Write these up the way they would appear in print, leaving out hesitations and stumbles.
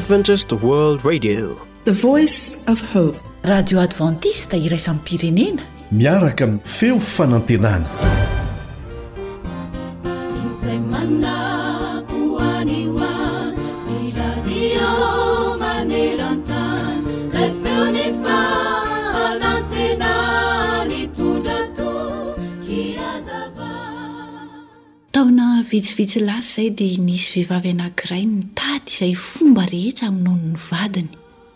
Adventist World Radio, the voice of hope. Radio Adventista iraisam-pirenena miaraka amin'ny feo fanantenana. Taona vitsivitsy lasa izay dia nisy vehivavy anankiray nitady izay fomba rehetra amin'ny nono ny vadiny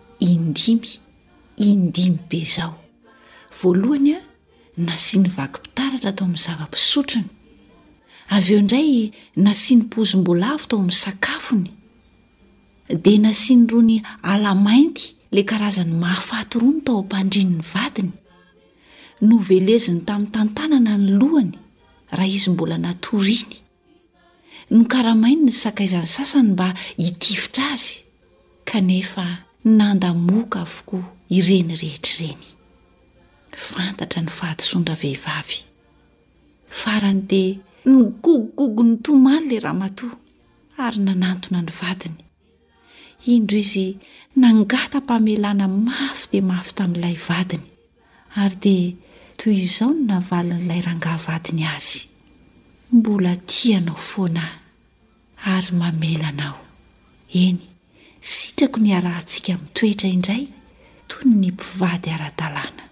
indimy be izao. Voalohany nasiany vakim-pitaratra tao amin'ny zava-pisotrony, avy eo indray nasiany pozim-boalavo tao amin'ny sakafony, dia nasiany rony alamainty le karazany mahafaty rony tao am-pandrin'ny vadiny. Noveleziny tamin'ny tantanana ny lohany raha izy mbola natoriany. Nokaramainy ny sakaizany sasany mba hitifitra azy, kanefa nandamoka avokoa ireny rehetra ireny. Fantatra ny fahadosoandra vehivavy. Farany dia nigogogogo ny tomaly le ramatoa ary nanantona ny vadiny. Indro izy nangata-pamelana mafy dia mafy tamin'ilay vadiny, ary dia toy izao no navalin'ilay rangahy vadiny azy: mbola tianao foana ary mamelanao. Eny, sitrako ny arahantsika mitoetra indray toy ny mpivady ara-dalàna.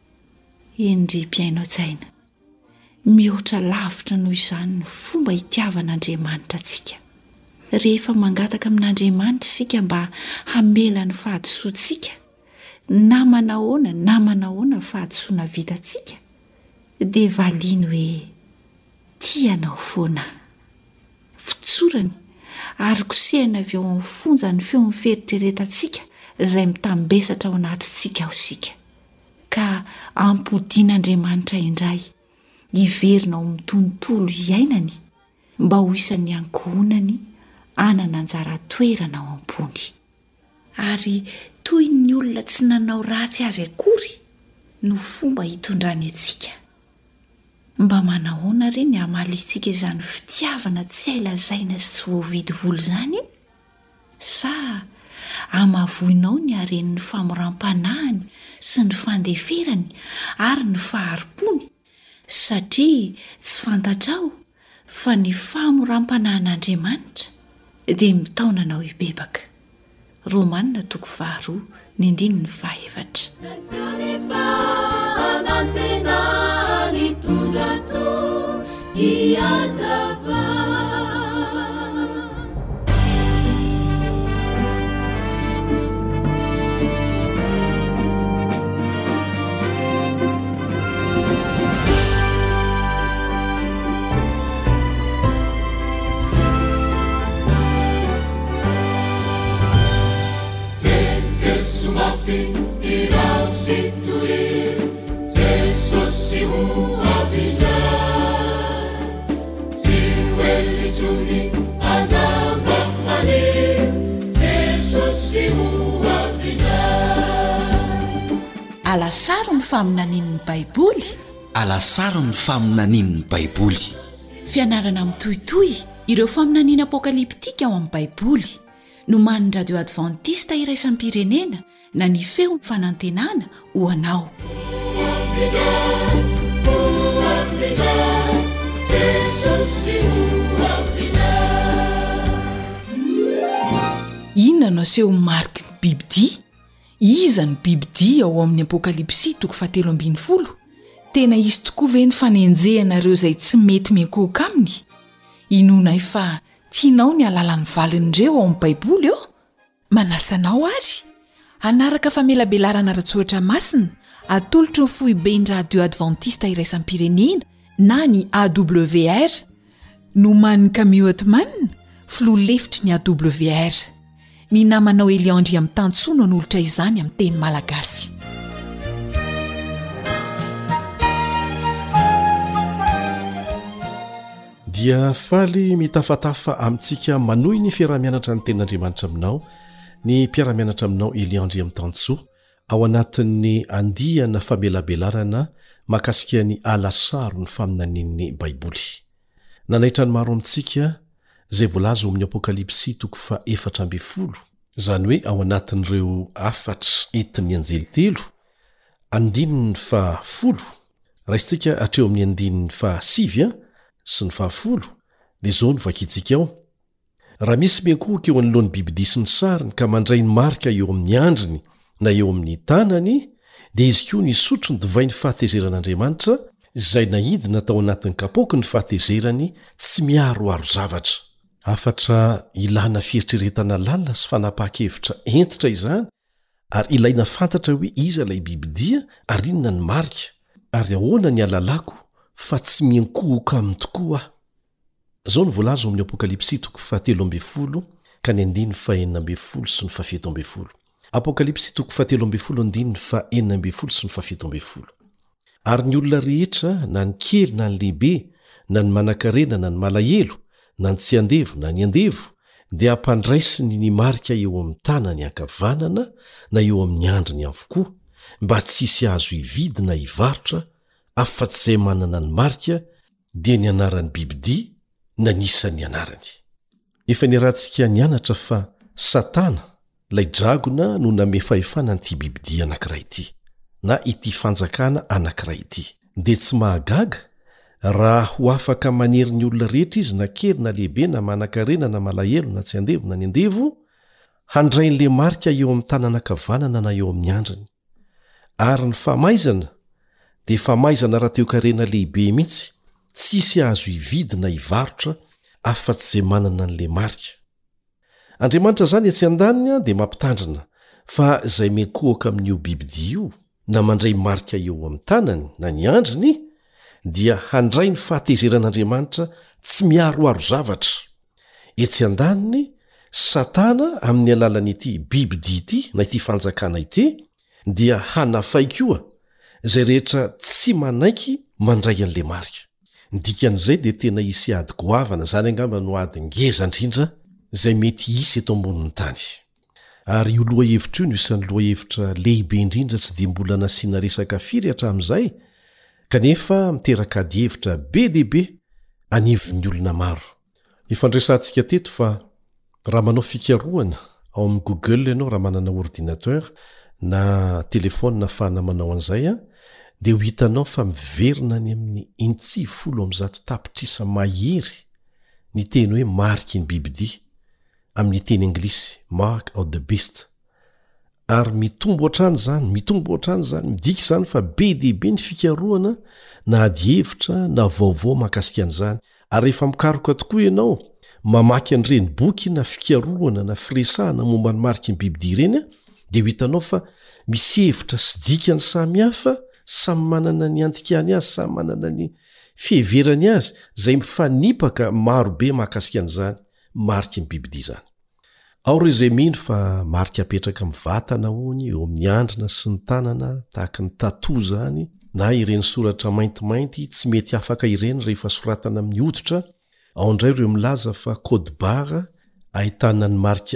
Eny mpiainao tsaina, mihoatra lavitra noho izany ny fomba hitiavan'Andriamanitra antsika. Rehefa mangataka amin'Andriamanitra isika mba hamela ny fahadisoantsika, na manahoana fahadisoana vitantsika, dia valiany hoe tianao foana. Fitsorany ary kosehana avy eo amin'ny fonjany feo miferitreretantsika izay mitambesatra ao anatintsika ao isika, ka ampodian'Andriamanitra indray hiverina ao amin'ny tontolo iainany mba ho isan'ny ankohonany anana anjara toerana ao am-pony. Ary toy ny olona tsy nanao ratsy azy akory no fomba hitondrany antsika. Mba manahoana reny hamalitsika izany fitiavana tsy hailazaina sy tsy voavidy volo izany? Sa hamavoinao ny haren'ny famoram-panahiny sy ny fandeferany ary ny faharipony, satria tsy fantatrao fa ny famoram-panahin'Andriamanitra dia mitaonanao hibebaka. Romanina 2:2-7. Alasaro ny faminanin'ny Baiboly. Alasaro ny faminanin'ny Baiboly. Fianarana mitohitohy ireo faminaniana apokaliptika ao amin'ny Baiboly no man'ny Radio Adventista iraisam-pirenena na ny feo ny fanantenana ho anao. Inona no aseho mariky ny bibidia? Iza ny bibidia ao amin'ny apokalipsy 7:12? Tena izy tokoa ve ny fanenjehanareo izay tsy mety miankohaka aminy? Inona fa tianao ny alalan'ny valin'ireo ao amin'ny Baiboly eo? Manasanao ary anaraka famelabelarana ratsoatra masina, atolotro ny foiben'ny Radio Adventista iraisam-pirenena na ny AWR no man'ny Camille Otman, filoha lefitry ny AWR. Ny namanao Eliandry amin'ny tantsoa no nolotra izany amin'ny teny malagasy. Dia faly mitafatafa amintsika manohy ny fiarah-mianatra ny tenin'Andriamanitra aminao, ny mpiara-mianatra aminao Eliandry amin'ny tantsoa ao anatin'ny andihana famelabelarana makasika ny alasaro ny faminanin'ny Baiboly. Nanaitra ny maro amintsika izay voalaza amin'ny Apokalipsy 4:12 Zany hoe ao anatin'ireo afatra entin'ny anjely telo, andininy fa 10, raisitsika atreo amin'ny andininy fa 7 sy ny fa 10, dia zao no vakitsika ao. Raha misy miankohoka eo anoloan'ny bibidia sy ny sariny ka mandray ny marika eo amin'ny andriny na eo amin'ny tanany, dia izy koa ny sotro ny divay ny fahatezeran'Andriamanitra izay nahidina tao anatin'ny kapoky ny fahatezerany tsy miaroaro zavatra. Afatra ilana fieritreretana lalina sy fanapaha-kevitra entitra izany, ary ilaina fantatra hoe iza ilay bibidia ary inona ny marika, ary ahoana ny alalako fa tsy miankohoka aminy tokoa aho. Zao ny voalaza amin'ny Apokalipsy 13 ka ny 14 sy ny 17. Apokalipsy 13 sy ny 17. Ary ny olona rehetra, na ny kely na ny lehibe, na ny manan-karena na ny malahelo, na ny tsy andevo na ny andevo, dia ampandraisiny ny marika eo amin'ny tanany ankavanana na eo amin'ny andriny avokoa, mba tsy hisy azo ividy na hivarotra afa-tsy izay manana ny marika dia ny anaran'ny bibidia na nisan'ny anarany. Efa niarahantsika nianatra fa Satana, lay dragona no namefahefana an'ity bibidia anankiray ity, na ity fanjakana anankiray ity. Dia tsy mahagaga raha ho afaka manery ny olona rehetra izy na kely na lehibe na manan-karena na malahelo na tsy andevo na ny andevo, handray n'le marika eo amin'ny tanana ankavanana na eo amin'ny andriny. Ary ny famaizana dia famaizana rahateo-karena lehibe mihitsy, tsy hisy azo ividy na hivarotra afa-tsy izay manana an'le marika. Andriamanitra zany etsy an-daniny dia mampitandrina fa izay miankohaka amin'io bibidia io na mandray marika eo amin'ny tanany na ny andriny, dia handray ny fahatezeran'Andriamanitra tsy miaroaro zavatra. Etsy an-daniny, Satana amin'ny alalan'ity bibidia ity na ity fanjakana ity dia hanafay koa izay rehetra tsy manaiky mandray an'le marika. Ny dikan'izay dia tena hisy ady goavana, zany angamba no ady ngeza indrindra izay mety hisy eto ambonin'ny tany. Ary io loha hevitra io no isan'ny loha hevitra lehibe indrindra tsy dia mbola nasiana resaka firy hatramin'izay, kanefa miteraka ady hevitra be dia be anivon'ny olona maro. Ifandresantsika teto fa raha manao fikarohana ao amin'ny Google ianao raha manana ordinateur na telefona ahafahana manao an'izay, dia ho hitanao fa miverina any amin'ny 110 tapitrisa mahery ny teny hoe mariky ny bibidia amin'ny teny anglisy, mark of the beast. Ary mitombo hatrany zany, midika izany fa be dehibe ny fikarohana na ady hevitra na vaovao mahakasika an'izany. Ary rehefa mikaroka tokoa ianao mamaky an'ireny boky na fikarohana na firesahana momba ny mariky ny bibidia ireny, dia ho hitanao fa misy hevitra sy dikany samihafa, samy manana ny andikany azy, samy manana ny fiheverany azy, izay mifanipaka marobe mahakasika an'izany mariky ny bibidia izany. Ao ireo izay mino fa marika apetraka amin'ny vatana hony, eo amin'ny andrina sy ny tanana tahaka ny tato zany, na ireny soratra maintimainty tsy mety afaka ireny rehefa soratana amin'ny hoditra. Ao indray ireo milaza fa code barre ahitana ny marika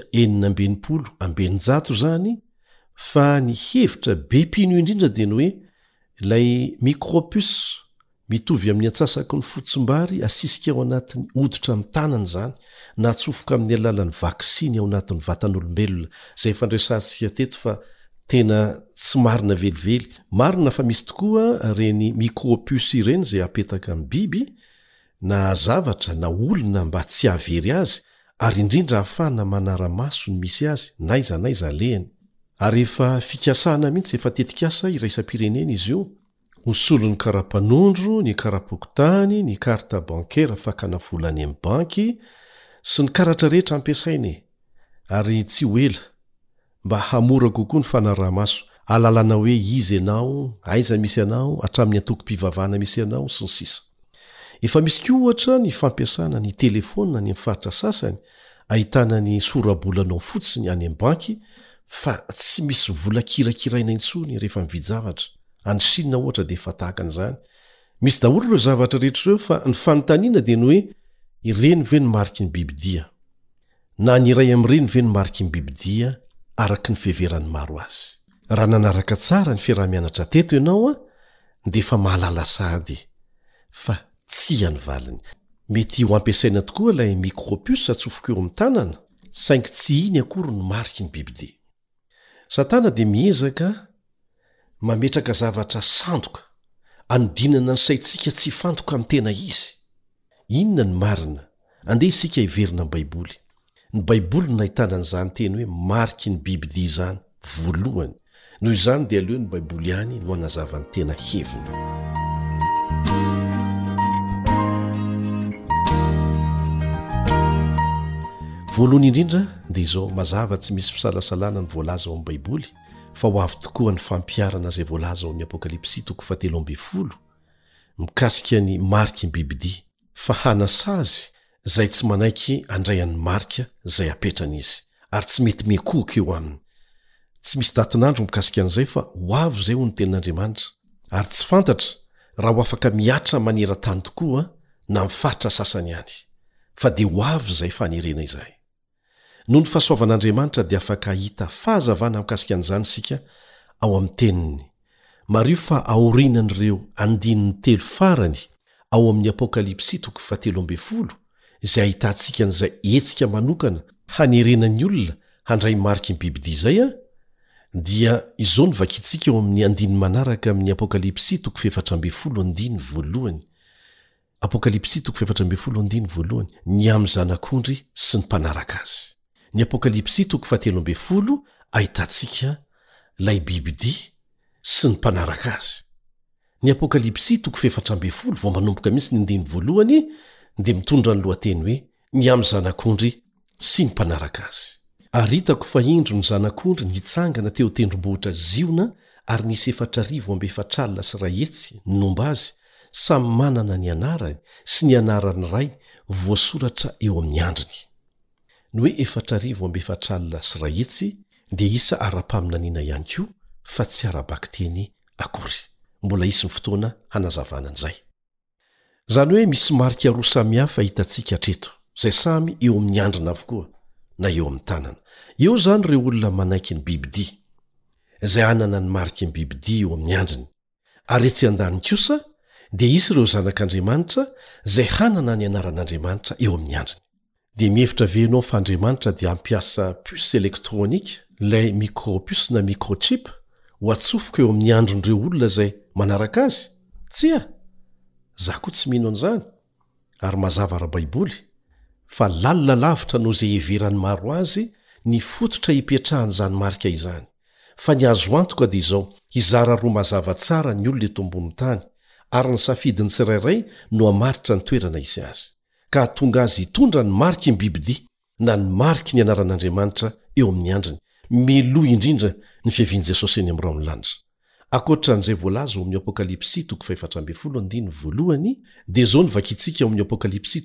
490 zany, fa ny hevitra be pino indrindra dia ny hoe ilay micropuce mitovy amin'ny antsasaky ny fotsim-bary asisika ao anatin'ny hoditra amin'ny tanany zany, na atsofoka amin'ny alalan'ny vaksiny ao anatin'ny vatan'olombelona. Izay fandresantsika teto fa tena tsy marina velively. Marina fa misy tokoa reny micropuce ireny izay apetaka amin'ny biby na zavatra na olona mba tsy havery azy, ary indrindra ahafahana manara-maso ny misy azy naiza lehany. Ary efa fikasana mihitsy, efa tetikasa iraisam-pirenena izy io, hosolo ny karapanondro, ny karapokotany, ny karta bankera fakana vola any amin'ny banky sy ny karatra rehetra ampiasainy. Ary tsy ho ela mba hamora kokoa ny fanaraha-maso, alalana hoe iza ianao, aiza misy anao, hatramin'ny antoko-pivavahana misy anao sy ny sisa. Efa misy koa ohatra ny fampiasana ny telefona ny faritra sasany, ahitana ny sorabolanao fotsiny any amin'ny banky, fa tsy misy vola kirakiraina intsony rehefa mividy zavatra. Any Chine ohatra dia efa tahaka an'izany. Misy daholo ireo zavatra rehetra ireo, fa ny fanontaniana dia ny hoe ireny ve ny mariky ny bibidia, na ny iray amin'ireny ve ny mariky ny bibidia araka ny fiheveran'ny maro azy. Raha nanaraka tsara ny fiarah-mianatra teto ianao dia efa mahalala sahady, fa tsy hany valiny. Mety ho ampiasaina tokoa ilay micropuce atsofoka eo amin'ny tanana, saingy tsy iny akory ny mariky ny bibidia. Satana dia miezaka mametraka zavatra sandoka anodinana ny saintsika tsy fantoka amin'ny tena izy. Inona ny marina? Andeha isika hiverina ny Baiboly. Ny Baiboly no nahitana an'izany teny hoe mariky ny bibidia izany voalohany. Noho izany dia aleo ny Baiboly ihany no hanazavany tena heviny. Voalohany indrindra dia izao mazava tsy misy fisalasalana ny voalaza ao amin'ny Baiboly, fa ho avy tokoa ny fampiarana izay voalaza ao amin'ny Apokalipsy 7:12 mikasika ny mariky ny bibidia, fa hanasa azy izay tsy manaiky andrayan'ny marika izay apetrana izy, ary tsy mety mekoka eo aminy. Tsy misy datin'andro mikasika an'izay fa ho avy izay ho ny tenin'Andriamanitra, ary tsy fantatra raha ho afaka miatra maneran-tany tokoa na mifatra sasany ihany, fa dia ho avy izay fanerena izay. Noho ny fahasoavan'Andriamanitra dia afaka hita fahazavana mikasika an'izany isika ao amin'ny teniny. Mario fa aorinan'ireo 13 farany ao amin'ny Apokalipsy 7:13 izay ahitantsika an'izay hetsika manokana hanerenan'ny olona handray mariky ny bibidia izay dia izao ny vakitsika eo amin'ny andiny manaraka amin'ny Apokalipsy 7:14 Apokalipsy 7:14 ny amin'ny zanak'ondry sy ny mpanaraka azy. Ny Apokalipsy 7:13 ahitantsika lay bibidia sy ny mpanaraka azy. Ny Apokalipsy 7:14 vao manomboka mihitsy ny andiny voalohany dia mitondra ny lohateny hoe ny amin'ny zanak'ondry sy ny mpanaraka azy. Ary hitako fa indro ny zanak'ondry nitsangana teo tendrombohitra ziona ary nisy 4,400 sy ray hetsy nomba azy, samy manana ny anarany sy ny anarany ray voasoratra eo amin'ny andriny. Ny hoe 4,400 sy ray hetsy dia isa ara-paminaniana ihany koa fa tsy ara-bakteny akory. Mbola isy ny fotoana hanazavana an'izay. Zany hoe misy marika roa samihafa hitantsika hatreto, izay samy eo amin'ny andrina avokoa na eo amin'ny tanana. Eo zany ireo olona manaiky ny bibidia, izay anana ny mariky ny bibidia eo amin'ny andriny. Ary etsy an-daniny kosa dia isy ireo zanak'Andriamanitra izay hanana ny anaran'Andriamanitra eo amin'ny andriny. Dia mihevitra venao fa Andriamanitra dia ampiasa puce elektrônika, ilay micropuce na microchip ho atsofoka eo amin'ny andron'ireo olona izay manaraka azy? Tsia! Za koa tsy mino an'izany. Ary mazava ara-Baiboly fa lalina lavitra noho izay heverany maro azy ny fototra hipetrahan'izany marika izany. Fa ny azo antoka dia izao, hizara roa mazava tsara ny olona eto ambony tany, ary ny safidiny tsirairay no hamaritra ny toerana isy azy. Ka tonga azy hitondra ny mariky ny bibidia na ny mariky ny anaran'Andriamanitra eo amin'ny andriny, miloa indrindra ny fiavian'i Jesosy eny amin'ny rao ny lanitra. Akoatran'izay voalaza ao amin'ny Apokalipsy 7:1 dia izao ny vakitsika ao amin'ny Apokalipsy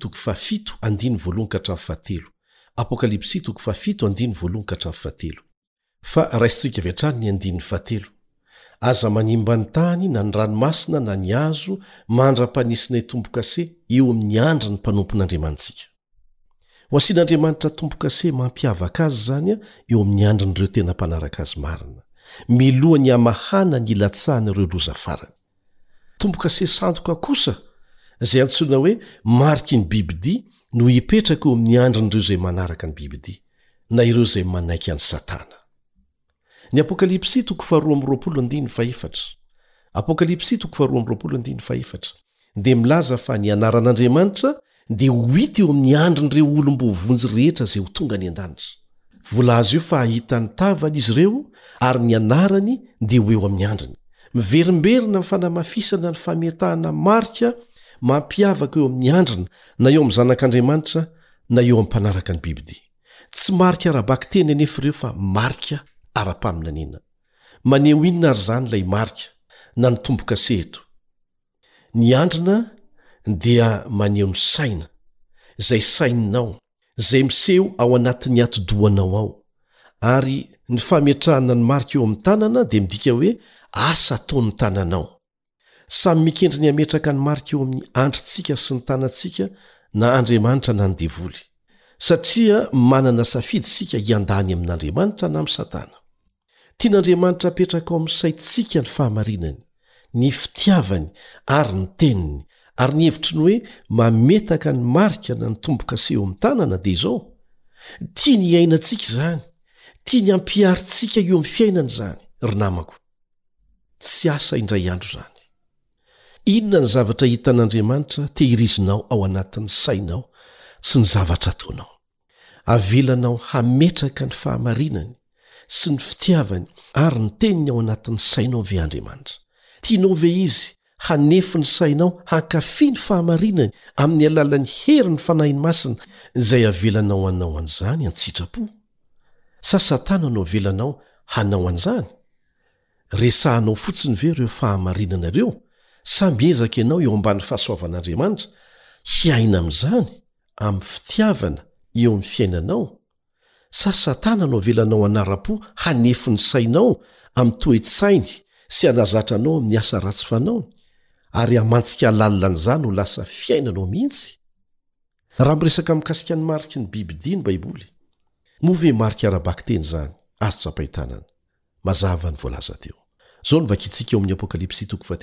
7:1-7. Apokalipsy 7:1-7. Fa raisitsika avy hatrany ny 1:7. Aza manimba ny tany na ny ranomasina na ny hazo mandra-panisina tompo-kase eo amin'ny andriny mpanompon'Andriamanitsika. Ho asian'Andriamanitra tompo-kase mampiavaka azy zany eo amin'ny andrin'ireo tena mpanaraka azy marina, miloha ny amahana ny ilatsahana ireo loza farany. Tompo-kase sandoka kosa izay antsoina hoe mariky ny bibidia no hipetraka eo amin'ny andrin'ireo izay manaraka ny bibidia na ireo izay manaiky any Satana. Ny Apokalipsy 2:20 Apokalipsy 2:20 dia milaza fa ny anaran'Andriamanitra dia ho hita eo amin'ny andrin'ireo olom-bovonjy rehetra izay ho tonga ny an-danitra. Voalaza io fa ahitany tavany izy ireo ary ny anarany dia ho eo amin'ny andriny. Miverimberina ny fanamafisana ny fametahana marika mampiavaka eo amin'ny andrina na eo amin'ny zanak'Andriamanitra na eo amin'ny mpanaraka ny bibidia. Tsy marika ara-bakteny anefa ireo fa marika ara-paminaniana. Maneho inona ary zany ilay marika na ny tompo-kase eto? Ny andrina dia maneho ny saina, izay saininao, izay miseho ao anatin'ny ati-dohanao ao. Ary ny fametrahana ny marika eo amin'ny tanana dia midika hoe asa ataon'ny tananao. Samy mikendry ny ametraka ny marika eo amin'ny andrintsika sy ny tanantsika na Andriamanitra na ny devoly. Satria manana safidy sika hiandany amin'Andriamanitra na amin'ny Satana. Tian'Andriamanitra apetraka ao amin'ny saintsika ny fahamarinany, ny fitiavany ary ny teniny, ary ny hevitry ny hoe mametaka ny marika na ny tompo-kase eo amin'ny tanana dia izao: tia ny iainantsika izany, tia ny ampiaritsika eo amin'ny fiainana izany. Ry namako, tsy asa indray andro izany. Inona ny zavatra hitan'Andriamanitra tehirizinao ao anatin'ny sainao sy ny zavatra ataonao? Avelanao hametraka ny fahamarinany sy ny fitiavany ary ny teniny ao anatin'ny sainao ve Andriamanitra? Tianao ve izy hanefi ny sainao hankafy ny fahamarinany amin'ny alalan'ny heri ny fanahiny masina izay avelanao anao an'izany an-tsitrapo? Sa Satana no avelanao hanao an'izany? Resahanao fotsiny ve ireo fahamarinana ireo? Sa miezaka ianao eo ambany fahasoavan'Andriamanitra hiaina amin'izany amin'ny fitiavana eo amin'ny fiainanao? Sa Satana no avelanao anara-po hanefi ny sainao amin'ny toe-tsainy sy hanazatra anao amin'ny asa ratsy fanaony ary hamantsika alalan'izany ho lasa fiainanao mihitsy? Raha miresaka mikasika ny mariky ny bibidia ny Baiboly, moa ve marika ara-baky teny izany? Azo tsapahitanana. Mazava ny voalaza teo. Zao ny vakitsika eo amin'ny Apokalipsy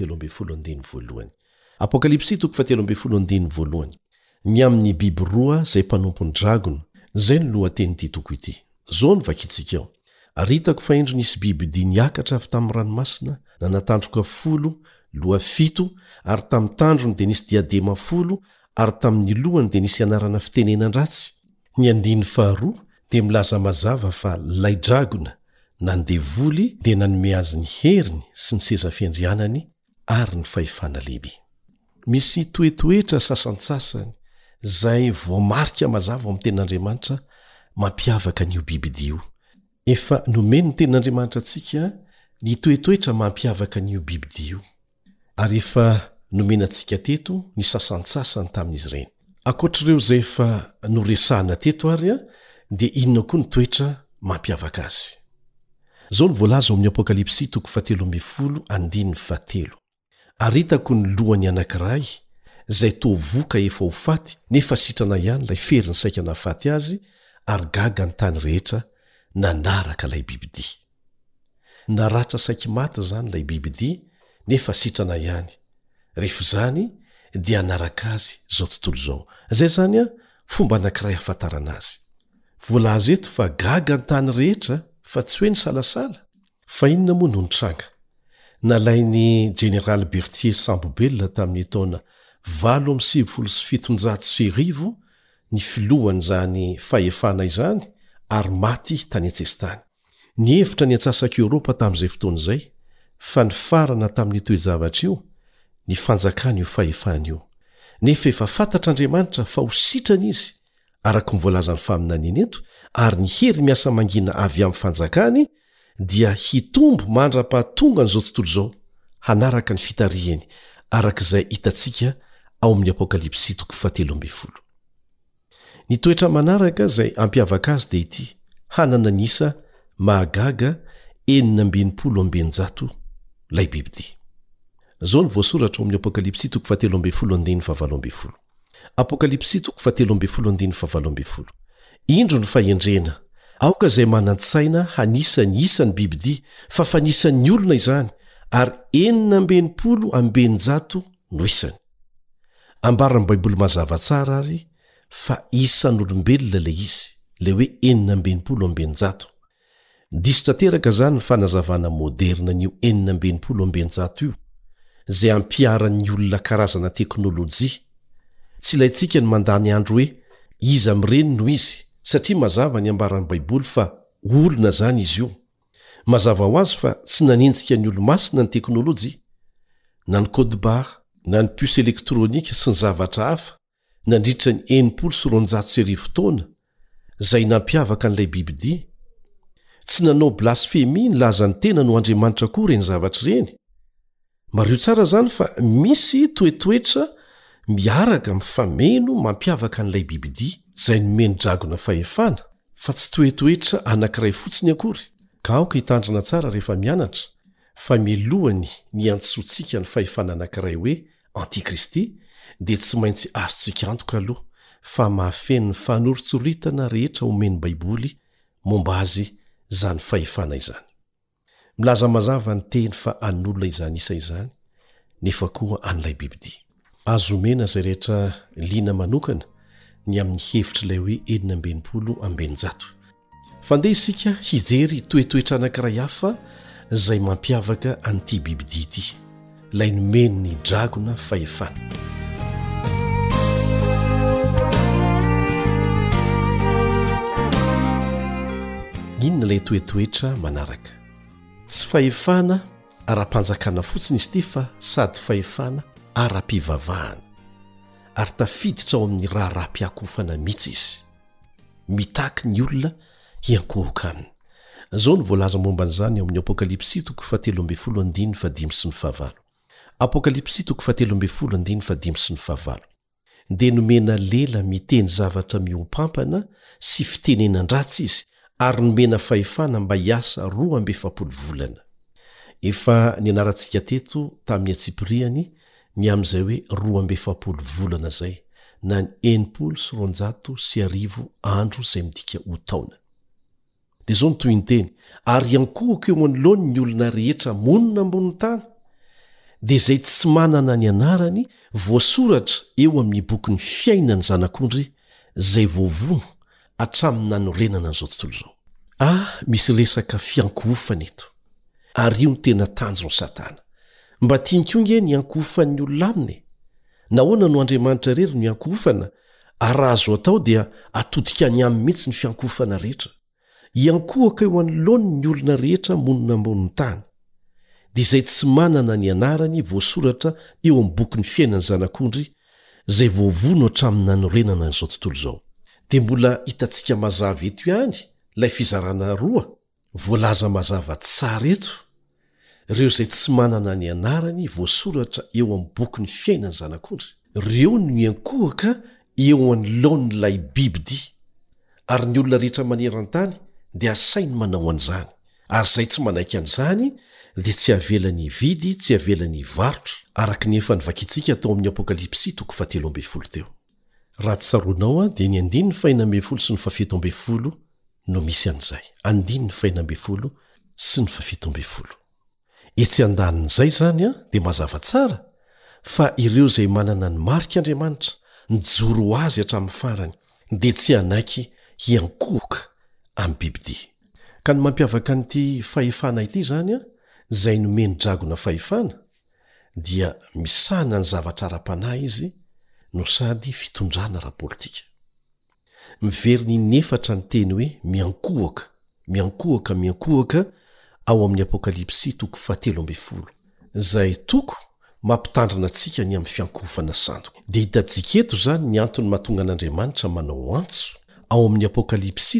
3:1. Apokalipsy 3:1. Ny amin'ny biby roa izay mpanompony dragona, izay ny lohatenyity toko ity. Zao ny vakitsika eo. Aritako fa indro nisy bibidia niakatra avy tamin'ny ranomasina, na natandroka 10, loha 7, ary tamin'ny tandrony dia nisy diadema 10, ary tamin'ny lohany dia nisy anarana fitenenan-dratsy. Ny andiny faharoa dia milaza mazava fa lay dragona nandevoly dia nanome azy ny heriny sy ny seza fiandrianany ary ny fahefana lehibe. Misy toetoetra sasantsasany izay voamarika mazava ao amin'ny tenin'Andriamanitra mampiavaka an'io bibidia io. Efa nomeny ny tenin'Andriamanitra antsika ny toetoetra mampiavaka an'io bibidia io, ary efa nomenantsika teto ny sasantsasany tamin'izy ireny. Ankoatr'ireo izay efa noresahana teto ary dia inona koa ny toetra mampiavaka azy? Zao ny voalaza ao amin'ny Apokalipsy 3:7. Aritako ny lohany anankiray izay toa voka efa ho faty, nefa sitrana ihany ilay feriny saika nahafaty azy, ary gaga ny tany rehetra nanaraka ilay bibidia. Naratra saiky maty izany ilay bibidia, nefa sitrana ihany. Rehefa izany dia anaraka azy zao tontolo zao. Izay izany fomba anankiray hafantarana azy. Voalaza eto fa gaga ny tany rehetra, fa tsy hoe ny salasala. Fa inona moa no nitranga? Nalainy Général Berthier Sambobelona tamin'ny taona 8,790 ny filohan'izany fahefana izany, ary maty tany Antsestany. Ny hevitra ny antsasaka Eoropa tamin'izay fotoana izay fa ny farana tamin'ny toe-javatra io ny fanjakana io fahefana io. Nefa efa fantatr'Andriamanitra fa ho sitrana izy araka ny voalazan'ny faminaniana eto, ary ny hery miasa mangina avy amin'ny fanjakany dia hitombo mandra-pahatonga n'izao tontolo izao, hanaraka ny fitarihany arak'izay hitantsika ao amin'ny Apokalipsy 3:7. Ny toetra manaraka izay ampiavaka azy dia ity: hanana nisa mahagaga 920 lay bibidia. Zao ny voasoratra ao amin'ny Apokalipsy 3:7. Apokalipsy 3:7. Indro ny fahendrena, aoka izay manan-tsaina hanisa ny isany bibidia, fa fanisan'ny olona izany, ary 920 no isany. Ambaran'ny Baiboly mazava tsara ary fa isan'olombelona ilay izy, le hoe 920. Diso tanteraka izany ny fanazavana moderna n'io 920 io, izay ampiaran'ny olona karazana teknôlôjia. Tsy ilayntsika ny mandany andro hoe iza mireny no izy, satria mazava ny ambaran'ny Baiboly fa olona zany izy io. Mazava ho azy fa tsy nanenjika ny olo-masina ny teknôlôjia, na ny code-barre, na ny puce elektrônika sy ny zavatra hafa, nandritra ny 900 taona izay nampiavaka an'ilay bibidia. Tsy nanao blasfemi ny laza ny tena no Andriamanitra koa ireny zavatra ireny. Mario tsara zany fa misy toetoetra miaraka mifameno mampiavaka an'ilay bibidia izay nomeny dragona fahefana, fa tsy toetoetra anankiray fotsiny akory. Ka aoka hitandrina tsara rehefa mianatra fa milohany ny antsotsika ny fahefana anankiray hoe Antikristy, dia tsy maintsy azontsika antoka aloha fa mahafeno ny fanoritsoritana rehetra omeny Baiboly momba azy zany fahefana izany. Milaza mazava ny teny fa an'olona izany isa izany, nefa koa an'ilay bibidia. Azo omena izay rehetra liana manokana ny amin'ny hevitra ilay hoe 600 fandeha isika hijery toetoetra anankiray hafa izay mampiavaka an'ity bibidia ity ilay nomeny ny dragona fahefana. inona ilay toetoetra manaraka? Tsy fahefana ara-panjakana fotsiny izy ity fa sady fahefana ara-pivavahana ary tafiditra ao amin'ny raha-mpiakofana mihitsy izy, mitaky ny olona hiankohoka aminy. Izao ny voalaza momba an'izany ao amin'ny Apokalipsy 13:5-5. Apokalipsy 13:5-5. Dia nomena lela miteny zavatra miompampana sy fitenenan-dratsy izy ary nomena fahefana mba hiasa 12 volana. Efa ny anarantsika teto tamin'ny atsipiriany ny amin'izay hoe 12 volana zay na ny 600 andro izay midika ho taona. Dia izao ny toy ny teny, ary iankohoko eo anoloany ny olona rehetra monina ambony tany, dia izay tsy manana ny anarany voasoratra eo amin'ny boky ny fiainany zanak'ondry izay voavono hatramin'ny nanorenana an'izao tontolo izao. Misy resaka fiankohofana eto. Ary io ny tena tanjony Satana. Mba tiankonge ny ankohofan'ny olona aminy. Nahoana no Andriamanitra rery ny ankohofana, ary raha azo atao dia atodika any aminy mihitsy ny fiankohofana rehetra. Iankohaka eo anoloany ny olona rehetra monina ambonin'ny tany, dia izay tsy manana ny anarany voasoratra eo amin'ny boky ny fiainany zanak'ondry izay voavono hatramin'ny nanorenana an'izao tontolo izao. Dia mbola hitantsika mazava eto ihany ilay fizarana roa voalaza mazava tsara eto, ireo izay tsy manana ny anarany voasoratra eo amin'ny boky ny fiainany zanak'ondry, ireo no miankohaka eo anoloan'ilay bibidia. Ary ny olona rehetra maneran-tany dia asainy manao an'izany, ary izay tsy manaiky an'izany dia tsy havelany vidy, tsy havelany varotra, araka ny efa nivakitsika tao amin'ny Apokalipsy 13 teo. Raha tsaroanao dia ny 9 sy ny 17 no misy an'izay. 9 sy ny 17. Etsy andanin'izay zany dia mazava tsara fa ireo izay manana ny marik'Andriamanitra nijoro ho azy hatramin'ny farany dia tsy hanaiky hiankohoka amin'ny bibidia. Ka ny mampiavaka an'ity fahefana ity zany izay nomeny dragona fahefana dia misahana ny zavatra ara-panahy izy no sady fitondrana ara-politika. Miveriny nefatra ny teny hoe miankohoka, miankohoka, miankohoka ao amin'ny Apokalipsy 13 izay toko mampitandrina antsika ny amin'ny fiankohofana sandoka. Dia hitantsika eto zany ny antony mahatonga an'Andriamanitra manao antso ao amin'ny Apokalipsy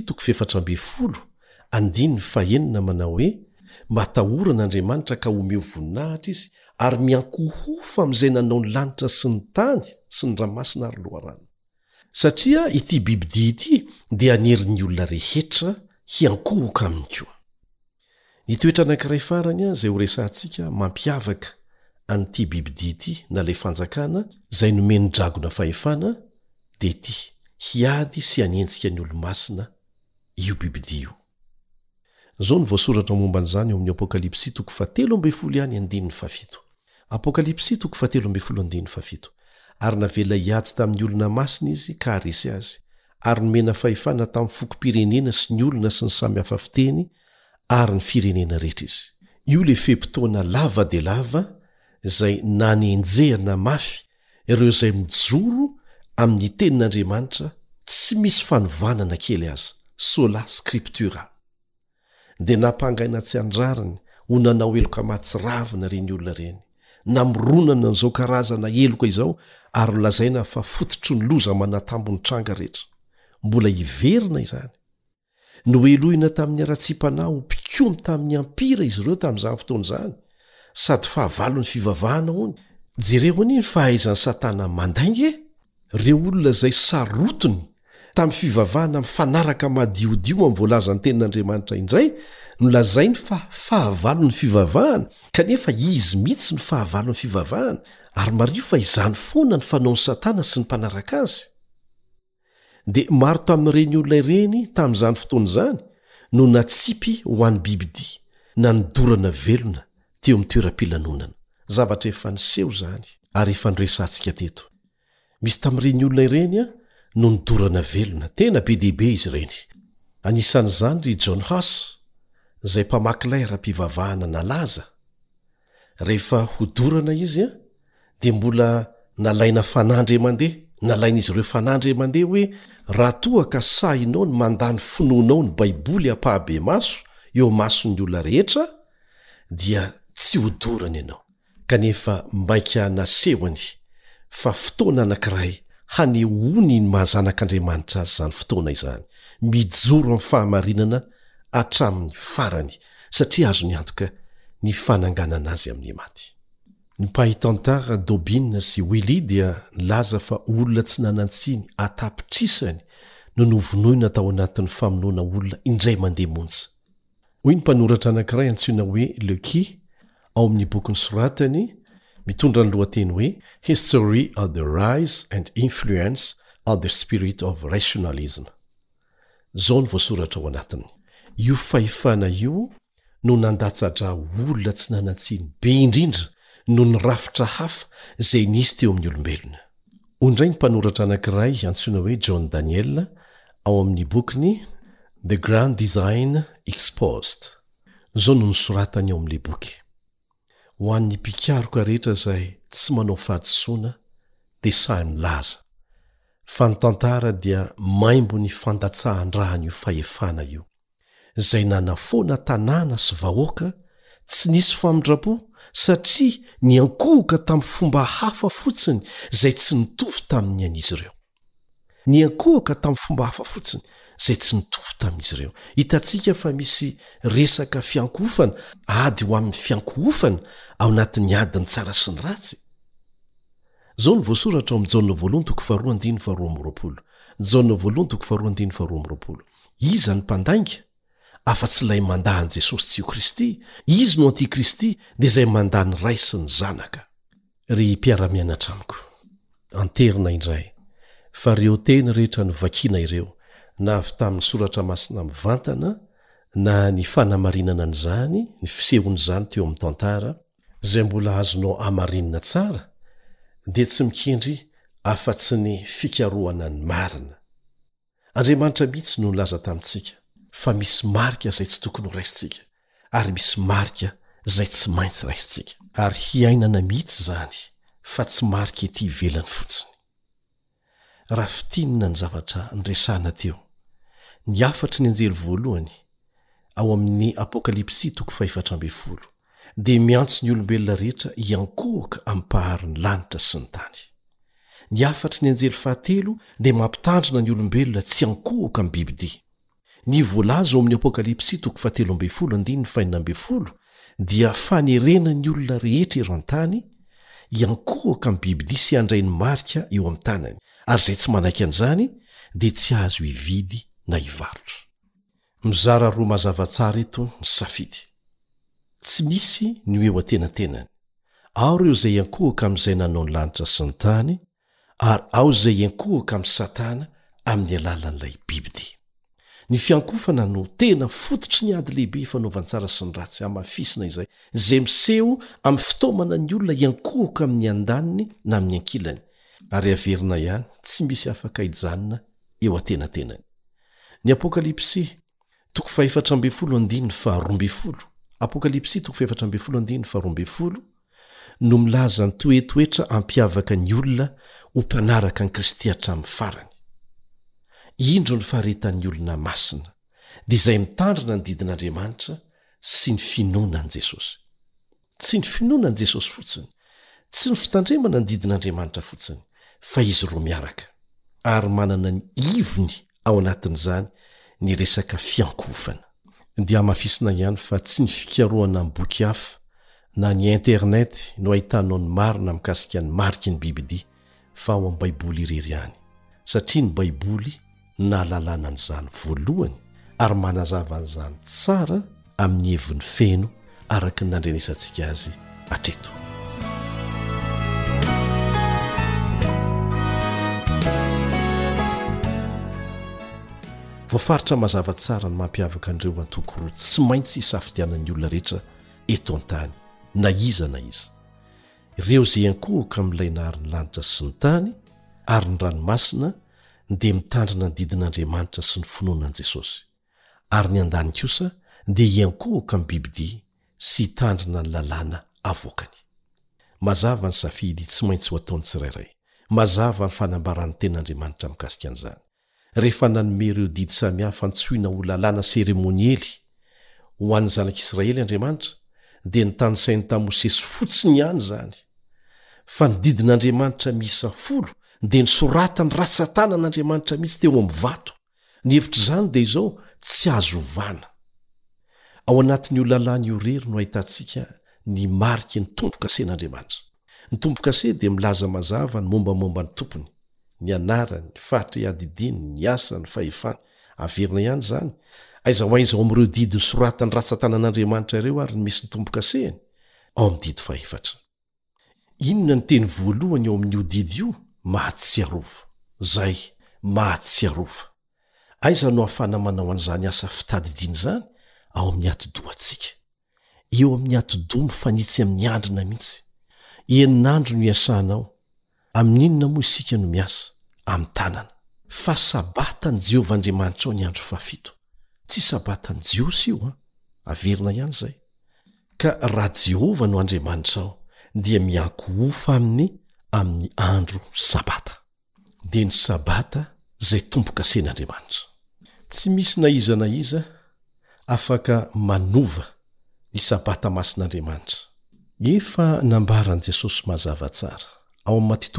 14:5 manao hoe matahoran'Andriamanitra ka omeo voninahitra izy ary miankohofa amin'izay nanao ny lanitra sy ny tany sy ny ranomasina ary loharano. Satria ity bibidia ity dia anerin'ny olona rehetra hiankohoka aminy koa. Ny toetra anankiray farany izay ho resantsika mampiavaka an'ity bibidia ity na ilay fanjakana izay nomeny dragona fahefana dia ity: hiady sy hanenjika ny olo-masina io bibidia io. Izao ny voasoratra momba an'izany eo amin'ny Apokalipsy 13:7. Apokalipsy 13:7. Ary navela hiady tamin'ny olona masina izy ka haresy azy, ary nomena fahefana tamin'ny fokom-pirenena sy ny olona sy ny samy hafa fiteny ary ny firenena rehetra izy. Io le fepitoana lava dia lava izay nanenjehana mafy ireo izay mijoro amin'ny tenin'Andriamanitra tsy misy fanovanana kely aza, sola scriptura. Dia nampangaina tsy andrariny ho nanao eloka mahatsiravina reny olona reny, namoronana n'izao karazana eloka izao ary lazaina fa fototry ny loza manatambony tranga rehetra. Mbola hiverina izany. Noelohina tamin'ny ara-tsi-panahy mpikomy tamin'ny ampira izy ireo tamin'izany fotoana izany, sady fahavalon'ny fivavahana hony. Jereo ny fahaizan'ny Satana mandainge, ireo olona izay sarotony tamin'ny fivavahana mifanaraka madiodio amin'ny voalazan'ny tenin'Andriamanitra indray, nolazainy fa fahavalon'ny fivavahana, kanefa izy mihitsy ny fahavalon'ny fivavahana, ary mario fa izany foana ny fanaon'ny Satana sy ny mpanaraka azy. Dia maro tamin'ireny olona ireny tamin'izany fotoana izany no natsipy ho an'ny bibidia na nidorana velona teo amin'ny toeram-pilanonana. Zavatra efa niseho zany ary efa niresantsika teto. Misy tamin'ireny olona ireny no nidorana velona tena be dehibe izy ireny. Anisan'izany ry John Huss izay mpamakilay ra-pivavahana nalaza. Rehefa hodorana izy a dia mbola nalaina fanandre mandeha, nalain'izy ireo fanandre mandeha hoe raha toa ka sahinao ny mandany finoanao ny baiboly ampahabe maso eo mason'ny olona rehetra dia tsy hodorana ianao. Kanefa maika nasehony fa fotoana anankiray hanehoany ny mahazanak'Andriamanitra azy izany fotoana izany, mijoro amin'ny fahamarinana hatramin'ny farany satria azo ny antoka ny fananganana azy amin'ny maty. Ny mpahi-tantara Dobin sy Willy dia nilaza fa olona tsy nanantsiny atapitrisany no novonoina tao anatin'ny famonoana olona indray mandeha monja. Hoy ny mpanoratra anankiray antsoina hoe Lecky ao amin'ny bokyny soratany mitondra ny lohateny hoe History of the Rise and Influence of the Spirit of Rationalism. Zao ny voasoratra ao anatiny. Io fahefana io no nandatsatra olona tsy nanantsiny be indrindra no ny rafitra hafa izay nisy teo amin'ny olombelona. Ondray ny mpanoratra anankiray antsoina hoe John Daniel ao amin'ny bokyny The Grand Design Exposed. Zao no nisoratany ao amin'ilay boky. Ho an'ny mpikaroka rehetra izay tsy manao fahadisoana dia sahy milaza fa ny tantara dia maimbo ny fandatsahan-drahany io fahefana io izay nanafoana tanàna sy vahoaka tsy nisy famindrapo satria niankohoka tamin'ny fomba hafa fotsiny izay tsy nitovy tamin'ny an'izy ireo. Niankohoka tamin'ny fomba hafa fotsiny izay tsy nitovy tamin'izy ireo. Hitantsika fa misy resaka fiankohofana ady ho amin'ny fiankohofana ao anatin'ny adiny tsara sy ny ratsy. Zao ny voasoratra ao amin'ny Jaona voalohany toko faharoa andiny faharoa amby roapolo. Jaona voalohany toko faharoa andiny faharoa amby roapolo. Iza ny mpandainga afa-tsy ilay mandahan Jesosy tsy io Kristy. Izy no antikristy dia izay mandany ray sy ny zanaka. Ry mpiara-mianatra amiko, anterina indray fa ireo teny rehetra novakiana ireo na avy tamin'ny soratra masina mivantana na ny fanamarinana an'izany, ny fisehon'izany teo amin'ny tantara izay mbola azonao amarinina tsara dia tsy mikendry afa-tsy ny fikarohana ny marina. Andriamanitra mihitsy no nilaza tamintsika fa misy marika izay tsy tokony ho raisitsika ary misy marika izay tsy maintsy raisitsika. Ary hiainana mihitsy izany fa tsy marika ety ivelany fotsiny. Raha fitinina ny zavatra nresahana teo, ny afatry ny anjely voalohany ao amin'ny Apokalipsy toko 4:12 dia miantso ny olombelona rehetra hiankohoka amin'ny paharin'ny lanitra sy ny tany. Ny afatry ny anjely fahatelo dia mampitandrina ny olombelona tsy hankohoka amin'ny bibidia. Ny voalaza ao amin'ny Apokalipsy toko 7:15 dia fanerena ny olona rehetra ero an-tany hiankohoka amin'ny bibidia sy handray ny marika eo amin'ny tanany, ary izay tsy manaiky an'izany dia tsy azo hividy na hivarotra. Mizara roa mazava tsara eto ny safidy. Tsy misy ny eo antenantenany. Ao ireo izay hiankohoka amin'izay nanao ny lanitra sy ny tany, ary ao izay hiankohoka amin'ny Satana amin'ny alalan'ilay bibidia. Ny fiankofana no tena fototry ny ady lehibe fanaovantsara sy ny ratsy amafisina izay miseho amin'ny fitaomana ny olona hiankohoka amin'ny andaniny na amin'ny ankilany, ary averina ihany tsy misy afaka hijanona eo antenantenany. Ny Apokalipsy toko 4:12 Apokalipsy toko 4:12 no milaza ny toetoetra ampiavaka ny olona ho mpanaraka ny Kristy hatramin'ny farany. Indro ny faharetan'ny olona masina dia izay mitandrina ny didin'Andriamanitra sy ny finoanan'i Jesosy. Tsy ny finoanan'i Jesosy fotsiny, tsy ny fitandremana ny didin'Andriamanitra fotsiny, fa izy roa miaraka, ary manana ny ivony ao anatin'izany ny resaka fiankohofana. Dia amafisina ihany fa tsy ny fikarohana amin'ny boky hafa na ny internet no ahitanao ny marina mikasika ny mariky ny bibidia fa ao amin'ny baiboly irery ihany, satria ny baiboly nahalalana an'izany voalohany ary manazava an'izany tsara amin'ny heviny feno araka ny nandrenesantsika azy hatreto. Voafaritra mazava tsara ny mampiavaka an'ireo antoko roa tsy maintsy hisafidianan'ny olona rehetra eto an-tany, na iza na iza. Ireo izay hiankohoka amin'ilay naharin'ny lanitra sy ny tany, ary ny ranomasina dia mitandrina ny didin'Andriamanitra sy ny finoanan'i Jesosy. Ary ny andany kosa dia iankohoka amin'ny bibidia sy hitandrina ny lalàna avoakany. Mazava ny safidy tsy maintsy ho ataony tsirairay. Mazava ny fanambaran'ny ten'Andriamanitra mikasika an'izany. Rehefa nanome ireo didy samihafa antsoina ho lalàna seremoniely ho an'ny zanak'Israely Andriamanitra, dia nitany sainy tamin'i Mosesy fotsiny ihany izany. Fa ny didin'Andriamanitra miisa 10 dia nisoratany ratsan-tanan'Andriamanitra mihitsy teo amin'ny vato. Ny hevitra izany dia izao tsy azo ovana. Ao anatin'io lalàna io rery no ahitantsika ny mariky ny tompo-kasen'Andriamanitra. Ny tompo-kase dia milaza mazava ny mombamomba ny tompony, ny anarany, ny fahatra iadidiny, ny asa, ny fahefany. Averina ihany izany. Aiza ho aiza ao amin'ireo didy nisoratany ratsan-tanan'Andriamanitra ireo ary ny misy ny tompo-kasehany ao amin'ny didy 4. Inona ny teny voalohany ao amin'io didy io? Mahatsiarova. Zay, mahatsiarova. Aiza no ahafana manao an'izany asa fitadidiana izany? Ao amin'ny ati-dohantsika. Eo amin'ny ati-doha mifanitsy amin'ny andrina mihitsy. Enin'andro no iasanao. Amin'inona moa isika no miasa? Amin'ny tanana. Fa sabatany Jehovah Andriamanitra ao ny andro 7. Tsy sabatany Jiosy io, averina ihany izay. Ka raha Jehovah no Andriamanitra ao, dia mianko-ofa amin'ny andro sabata. Dia ny sabata izay tompo-kasen'Andriamanitra. Tsy misy na iza afaka manova ny sabata masin'Andriamanitra. Efa nambaran'i Jesosy mazava tsara ao amin'ny Mateo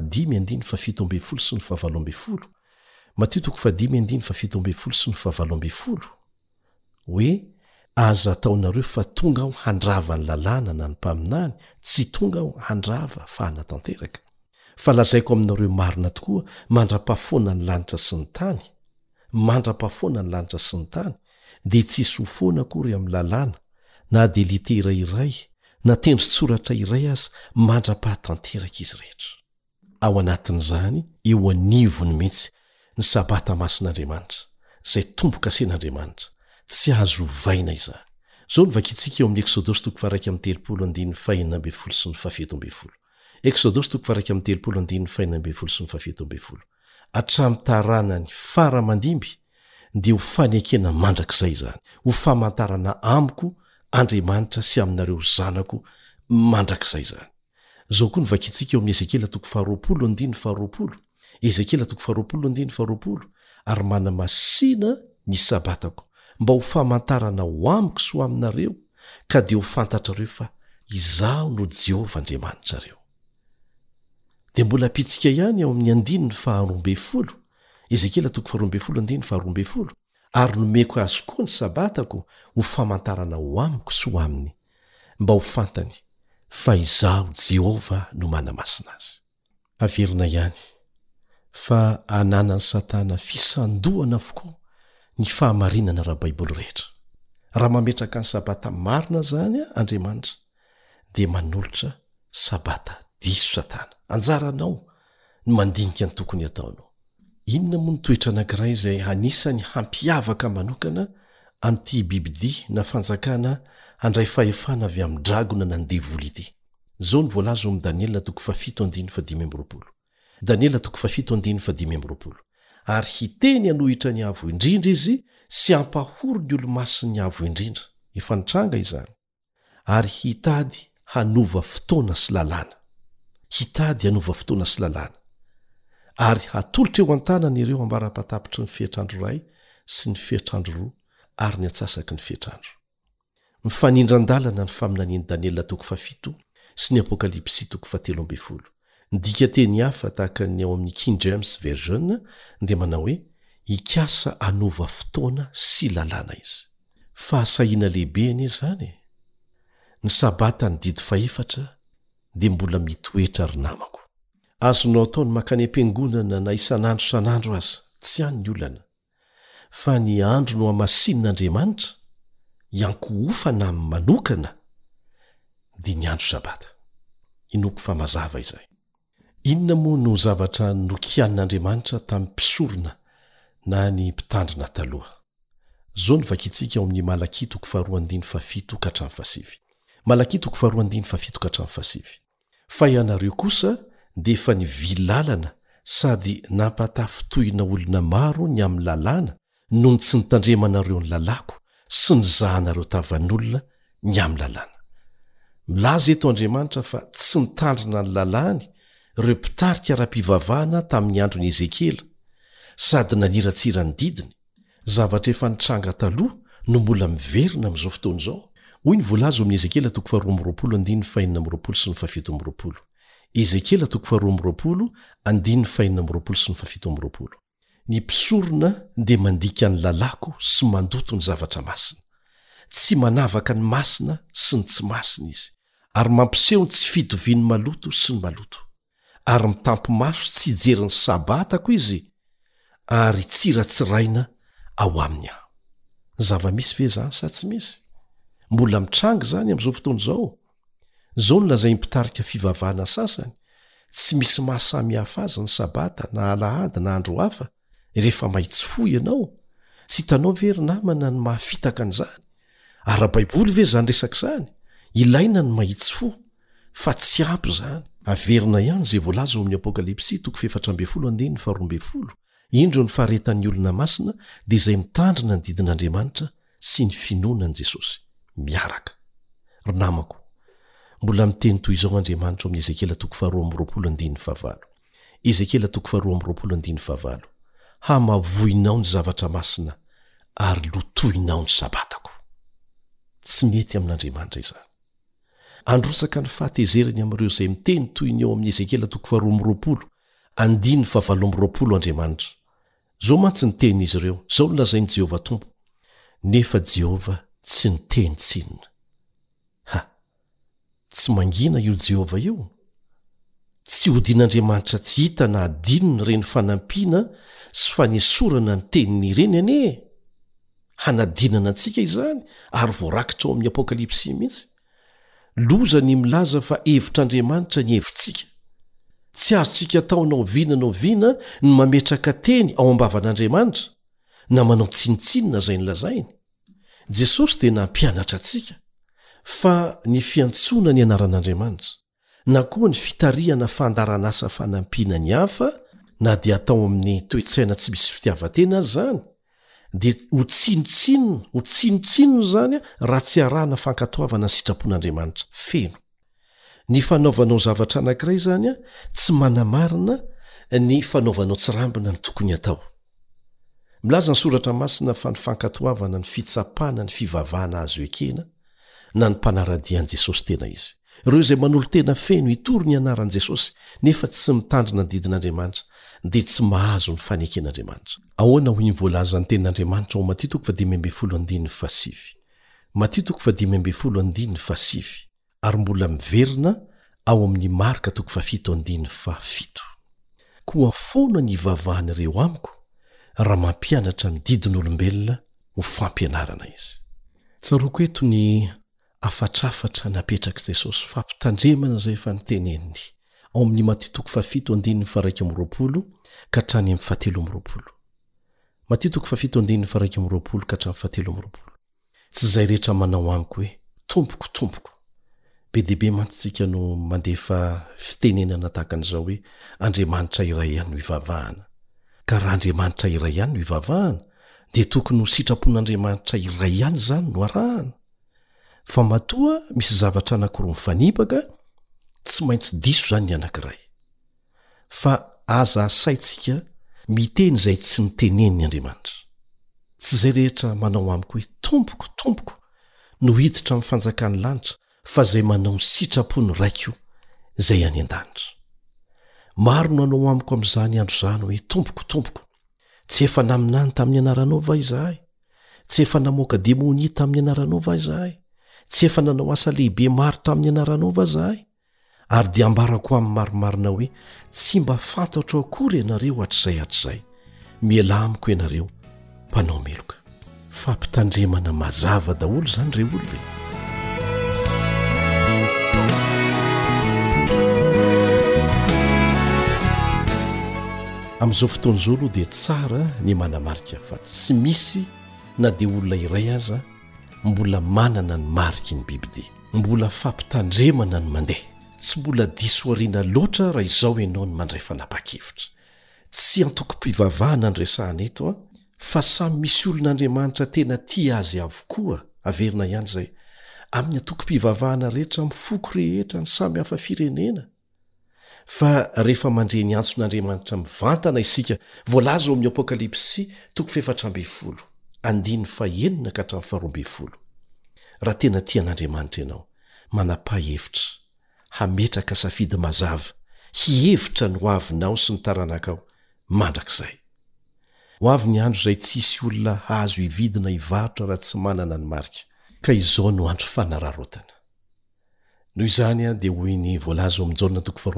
5:17 sy ny 18. Mateo 5:17 sy ny 18 hoe aza ataonareo fa tonga aho handrava ny lalàna na ny mpaminany, tsy tonga aho handrava fa hanatanteraka. Fa lazaiko aminareo marina tokoa, mandra-pahafoana ny lanitra sy ny tany, mandra-pahafoana ny lanitra sy ny tany, dia tsisy ho foana akory amin'ny lalàna, na dia litera iray, na tendrin-tsoratra iray aza mandra-pahatanteraka izy rehetra. Ao anatin'izany eo anivony mihitsy ny sabata masin'Andriamanitra, izay tompo-kasen'Andriamanitra, tsy azo ovaina izany. Zao ny vakitsika eo amin'ny Eksodosy 1:13 sy ny 17. Eksodosy 1:13 sy ny 17. Hatramin'ny taranany faramandimby dia ho fanekena mandrakizay izany, ho famantarana amiko Andriamanitra sy aminareo zanako mandrakizay izany. Zao koa ny vakitsika eo amin'ny Ezekela 20:20. Ezekela 20:20. Ary manamasina ny sabatako mba ho famantarana ho amiko sy ho aminareo, ka dia ho fantatrareo fa izaho no Jehovah Andriamanitrareo. Dia mbola pitsika ihany ao amin'ny 12. Ezekela 20:12. Ary nomeko azy koa ny sabatako ho famantarana ho amiko sy ho aminy, mba ho fantany fa izaho Jehovah no manamasina azy. Averina ihany fa ananany Satana fisandohana avokoa ny fahamarinana raha Baiboly rehetra. Raha mametraka ny sabata marina zany Andriamanitra, dia manolotra sabata diso Satana. Anjaranao ny mandinika ny tokony ataonao. Inona moa ny toetra anankiray izay anisany hampiavaka manokana an'ity bibidia na fanjakana handray fahefana avy amin'ny dragona na ny devoly ity? Zao ny voalaza ao amin'ny Daniela 7:15. Daniela 7:15. Ary hiteny hanohitra ny avo indrindra izy sy hampahoro ny olo-masiny avo indrindra. Efa nitranga izany. Ary hitady hanova fotoana sy lalàna. Hitady hanova fotoana sy lalàna. Ary hatolotra eo an-tanany ireo ambara-patapitry ny fiatrandro ray sy ny fiatrandro roa ary ny atsasaky ny fiatrandro. Mifanindran-dalana ny faminaniany Daniela 7 sy ny Apokalipsy 13. Ndika teny hafa tahaka ny ao amin'ny King James Version dia manao hoe ikasa anova fotoana sy lalàna izy. Fahasahiana lehibe anie zany. Ny sabata ny didy 4 dia mbola mitoetra ry namako. Azonao ataony makany am-piangonana na isan'andro san'andro aza, tsy hany ny olana. Fa ny andro no hamasin'Andriamanitra, ianko-ofana amin'ny manokana, dia ny andro sabata. Inoko fa mazava izay. Inona moa no zavatra nokianin'Andriamanitra tamin'ny mpisorona na ny mpitandrina taloha? Zao ny vakitsika ao amin'ny Malaki 2:7-8. Malaki 2:7-8. Fa ianareo kosa dia efa nivilalana sady nampatafitohina olona maro ny amin'ny lalàna noho ny tsy nitandremanareo ny lalako sy ny zahanareo tavan'olona ny amin'ny lalàna. Milaza eto Andriamanitra fa tsy nitandrina ny lalàny ireo mpitarika ra-pivavahana tamin'ny androny Ezekela sady naniratsira ny didiny, zavatra efa nitranga taloha no mbola miverina amin'izao fotoana izao. Hoy ny voalaza amin'ny Ezekela 12:5-7. Ezekela 12:5-7. Ny mpisorona dia mandika ny lalako sy mandoto ny zavatra masina. Tsy manavaka ny masina sy ny tsy masina izy, ary mampiseho ny tsy fitoviany maloto sy ny maloto. Ary mitampo maso tsy hijery ny sabatako izy, ary tsy ratsiraina ao aminy aho. Zava-misy ve zany sa tsy misy? Mbola mitranga zany amin'izao fotoana izao. Zao no lazay mpitarika fivavahana sasany, tsy misy mahasamihafa azy ny sabata na alahady na andro hafa. Rehefa mahitsy fo ianao, tsy hitanao very namana ny mahafitaka an'izany. Ara-baiboly ve zany resaka izany? Ilaina ny mahitsy fo, fa tsy ampy zany. Averina ihany zay voalaza ao amin'ny Apokalipsy 4:12. Indro ny faharetan'ny olona masina dia izay mitandrina ny didin'Andriamanitra sy ny finoanan'i Jesosy miaraka. Ry namako, mbola miteny toy izao Andriamanitra amin'ny Ezekela 2:20. Ezekela 2:20. Hamavoinao ny zavatra masina ary lotoinao ny sabatako. Tsy mety amin'Andriamanitra izany. Androsaka ny fahatezerany amin'ireo izay miteny toy ny eo amin'ny Ezekela 2:20, 5:20 Andriamanitra. Zao mantsy ny tenin'izy ireo, zao no lazain'i Jehovah Tompo. Nefa Jehovah tsy niteny tsinona. Tsy mangina io Jehovah io? Tsy hodin'Andriamanitra tsy hita na adinony reny fanampiana sy fanesorana ny teniny ireny ane? Hanadinana antsika izany ary voarakitra ao amin'ny Apokalipsy mihitsy. Loza ny milaza fa hevitr'Andriamanitra ny hevitsika. Tsy azontsika taonao viana ny mametraka teny ao ambavan'Andriamanitra na manao tsinitsinina zay ny lazainy. Jesosy dia nampianatra antsika fa ny fiantsoana ny anaran'Andriamanitra na koa ny fitariana fandaranasa fanampiana ny hafa na dia atao amin'ny toe-tsaina tsy misy fitiavatena azy zany dia ho tsinotsinona zany raha tsy arahana fankatoavana ny sitrapon'Andriamanitra feno. Ny fanaovanao zavatra anankiray zany tsy manamarina ny fanaovanao tsirambina ny tokony atao. Milaza ny soratra masina fa ny fankatoavana ny fitsapana ny fivavahana azo ekena na ny mpanaradian'i Jesosy tena izy. Ireo izay manolo tena feno hitory ny anaran'i Jesosy nefa tsy mitandrina ny didin'Andriamanitra dia tsy mahazo ny faneken'Andriamanitra. Ahoana hoy ny voalaza ny tenin'Andriamanitra ao Mateo 5:7. Mateo 5:7 ary mbola miverina ao amin'ny Marka 7:7. Koa foana ny ivavahan'ireo amiko raha mampianatra ny didin'olombelona ho fampianarana izy. Tsaroko eto ny afatrafatra napetraka Jesosy fampitandremana izay efa niteneniny ao amin'ny Mateo 7:1-20 ka hatrany amin'ny 7:20. Mateo 7:1-20 ka hatrany 7:20. Tsy izay rehetra manao amiko hoe tompoko tompoko. Be dehibe mantsika no mandefa fitenenana tahaka an'izao hoe Andriamanitra iray ihany no ivavahana. Ka raha Andriamanitra iray ihany no ivavahana dia tokony ho sitrapon'Andriamanitra iray ihany zany no arahana. Fa matoa misy zavatra anankiroa mifanipaka, tsy maintsy diso zany ny anankiray. Fa aza asaitsika miteny izay tsy niteneniny Andriamanitra. Tsy izay rehetra manao amiko hoe tompoko tompoko no hiditra amin'ny fanjakan'ny lanitra, fa izay manao ny sitrapony raiko izay any an-danitra. Maro no anao amiko amin'izany andro izany hoe tompoko tompoko. Tsy efa naminany tamin'ny anaranao va izahay? Tsy efa namoaka demonia tamin'ny anaranao va izahay? Tsy efa nanao asa lehibe maro tamin'ny anaranao va izahay? Ary dia ambarako amin'ny marimarina hoe tsy mba fantatra akory ianareo hatr'izay. Miala amiko ianareo mpanao meloka. Fampitandremana mazava daholo zany ireo olona. Amin'izao fotoana izao aloha dia tsara ny manamarika fa tsy misy na dia olona iray aza mbola manana ny mariky ny bibidia. Mbola fampitandremana ny mandeha. Tsy mbola diso ariana loatra raha izao ianao ny mandray fanapa-kevitra. tsy antoko-pivavahana andresahana eto a fa samy misy olon'andriamanitra tena tia azy avokoa averina ihany zay amin'ny antoko-pivavahana rehetra mifoko rehetra ny samy hafa firenena fa rehefa mandre ny antson'andriamanitra mivantana isika voalaza ao amin'ny apokalipsy 7:20 raha tena tian'andriamanitra ianao manapa-hevitra hametraka safidy mazava hihevitra ny hoavinao sy ny taranakao mandrak'izay ho avy ny andro zay tsisy olona hazo hividina hivarotra raha tsy manana ny marika ka izao no andro fanararotana noho izany a dia hoy ny voalaza ao amin'ny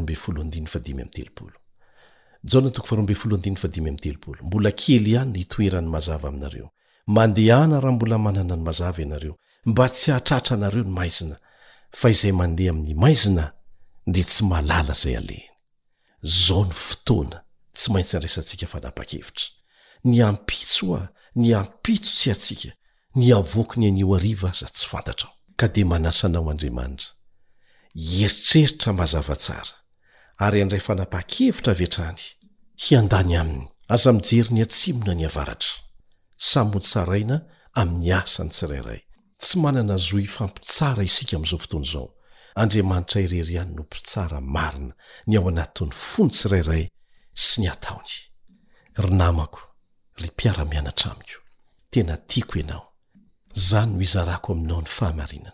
Jaona 2:20 mbola kely ihany ny toeran'ny mazava aminareo mandehana raha mbola manana ny mazava ianareo mba tsy hahatratra anareo ny maizina fa izay mandeha amin'ny maizina dia tsy malala zay alehany zao ny fotoana tsy maintsy andraisantsika fanapa-kevitra ny ampitso ny ampitso tsy atsika ny avoaka ny anio ariva aza tsy fantatrao ka dia manasanao Andriamanitra eritreritra mazava tsara ary andray fanapa-kevitra avy hatrany hiandany aminy aza mijery ny atsimona ny avaratra samy tsaraina amin'ny asany tsirairay tsy manana zo ifampitsara isika amin'izao fotoana izao Andriamanitra irery ihany no mpitsara marina ny ao anatin'ny fony tsirairay sy ny ataony ry namako ry mpiara-mianatra amiko tena tiako ianao zany no izarako aminao ny fahamarinana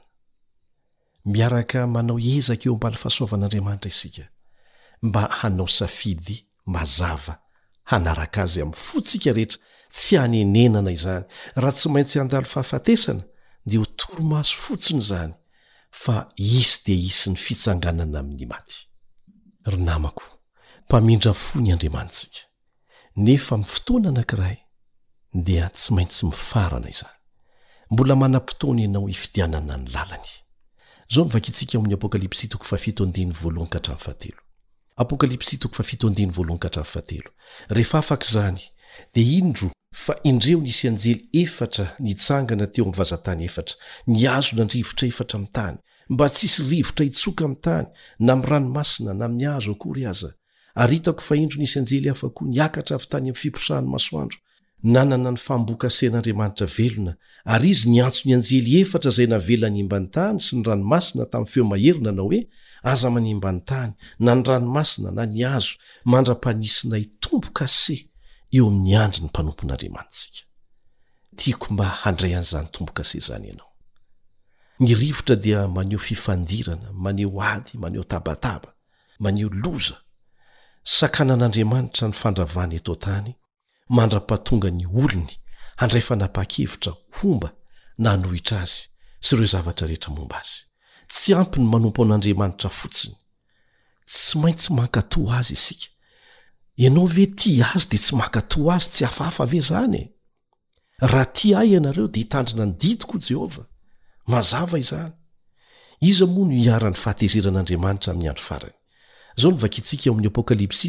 miaraka manao ezaka eo ambany fahasoavan'Andriamanitra isika mba hanao safidy mazava hanaraka azy amin'ny fotsika rehetra tsy hanenenana izany raha tsy maintsy handalo fahafatesana dia ho toromaso fotsiny izany fa isy dia isy ny fitsanganana amin'ny maty ry namako mpamindra fo ny Andriamanitsika nefa amin'ny fotoana anankiray dia tsy maintsy mifarana izany mbola manam-potoana ianao hifidianana ny lalany zao ny vakitsika amin'ny apokalipsy 7:1-7 apokalipsy 7:1-7 rehefa afaka izany dia indro fa indreo nisy anjely 4 nitsangana teo amin'ny vazantany 4 niazona ny rivotra 4 amin'ny tany mba tsisy rivotra hitsoka amin'ny tany na amin'ny ranomasina na amin'ny hazo akory aza ary hitako fa indro nisy anjely hafa koa niakatra avy tany amin'ny fiposahan'ny masoandro nanana ny fambokasen'Andriamanitra velona ary izy niantso ny anjely 4 zay navela ny imbany tany sy ny ranomasina tamin'ny feo maherina na hoe aza manimbany tany na ny ranomasina na ny hazo mandra-panisina hitomboka se eo amin'ny andry ny mpanompon'Andriamanitsika tiako mba handray an'izany tomboka se zany ianao ny rivotra dia maneho fifandirana maneho ady maneho tabataba maneho loza sakanan'Andriamanitra ny fandravany eto tany mandra-pahatonga ny olony handray fanapa-kevitra homba na hanohitra azy sy ireo zavatra rehetra momba azy tsy ampy ny manompo an'Andriamanitra fotsiny tsy maintsy mankatoa azy isika ianao ve tia azy dia tsy mankatoa azy tsy hafahafa ve zany raha tia ahy ianareo dia hitandrina ny didiko Jehova mazava izany iza moa no hiara-ny fahatezeran'Andriamanitra amin'ny andro farany zao ny vakitsika amin'ny apokalipsy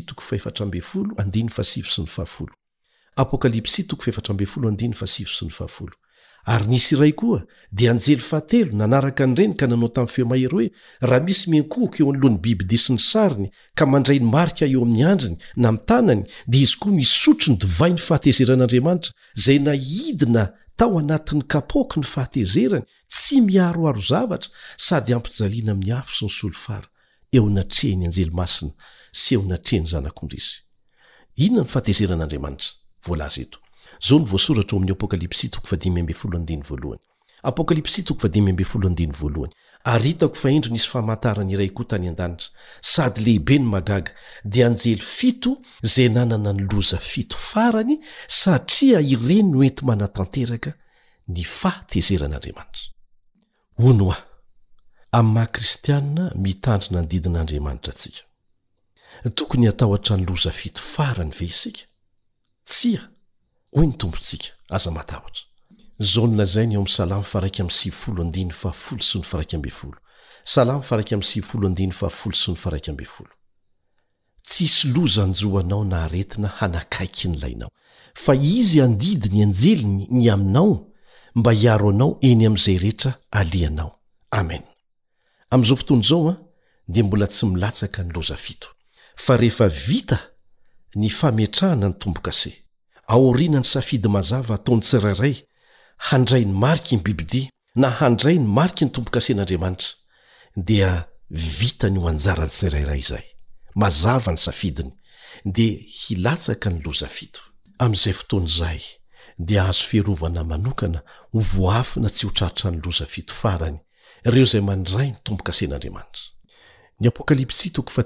4:7-10 apokalipsy 4:7-10 ary nisy iray koa dia anjely fahatelo nanaraka ny reny ka nanao tamin'ny feo mahery hoe raha misy miankohoko eo anolohan'ny biby dia sy ny sariny ka mandray ny marika eo amin'ny andriny na amin'ny tanany dia izy koa misotro ny divay ny fahatezeran'Andriamanitra zay nahidina tao anatin'ny kapoky ny fahatezerany tsy miaroaro zavatra sady ampijaliana amin'ny afo sy ny solofara eo natrehny anjely masina sy eo natrehny zanak'ondrisy inona ny fahatezeran'Andriamanitra voalaza eto zao ny voasoratra ao amin'ny apokalipsy 5:10 apokalipsy 5:10 ary hitako fa indro nisy famantarana iray koa tany an-danitra sady lehibe ny magaga dia anjely 7 zay nanana ny loza 7 farany satria ireny no enti manatanteraka ny fahatezeran'Andriamanitra ono amin'ny maha-kristianina mitandrina ny didin'Andriamanitra atsika tokony hatahotra ny loza 7 farany ve isika tsia hoy ny tompontsika aza matahotra zao ny lazainy eo amin'ny salamo 119:10 salamo 119:10 tsisy loza anjoanao na aretina hanakaiky ny lainao fa izy andidy ny anjeliny ny aminao mba hiaro anao eny amin'izay rehetra alianao amen amin'izao fotoana izao dia mbola tsy milatsaka ny loza 7 fa rehefa vita ny fametrahana ny tombo-kase aoriana ny safidy mazava ataony tsirairay handray ny mariky ny bibidia na handray ny mariky ny tombo-kasen'Andriamanitra dia vitany ho anjarany tsirairay izay mazava ny safidiny dia hilatsaka ny loza fito amin'izay fotoan'izay dia azo fiarovana manokana ho voafina tsy ho tratra ny loza fito farany ireo izay mandray ny tombo-kasen'Andriamanitra. Ny Apokalipsy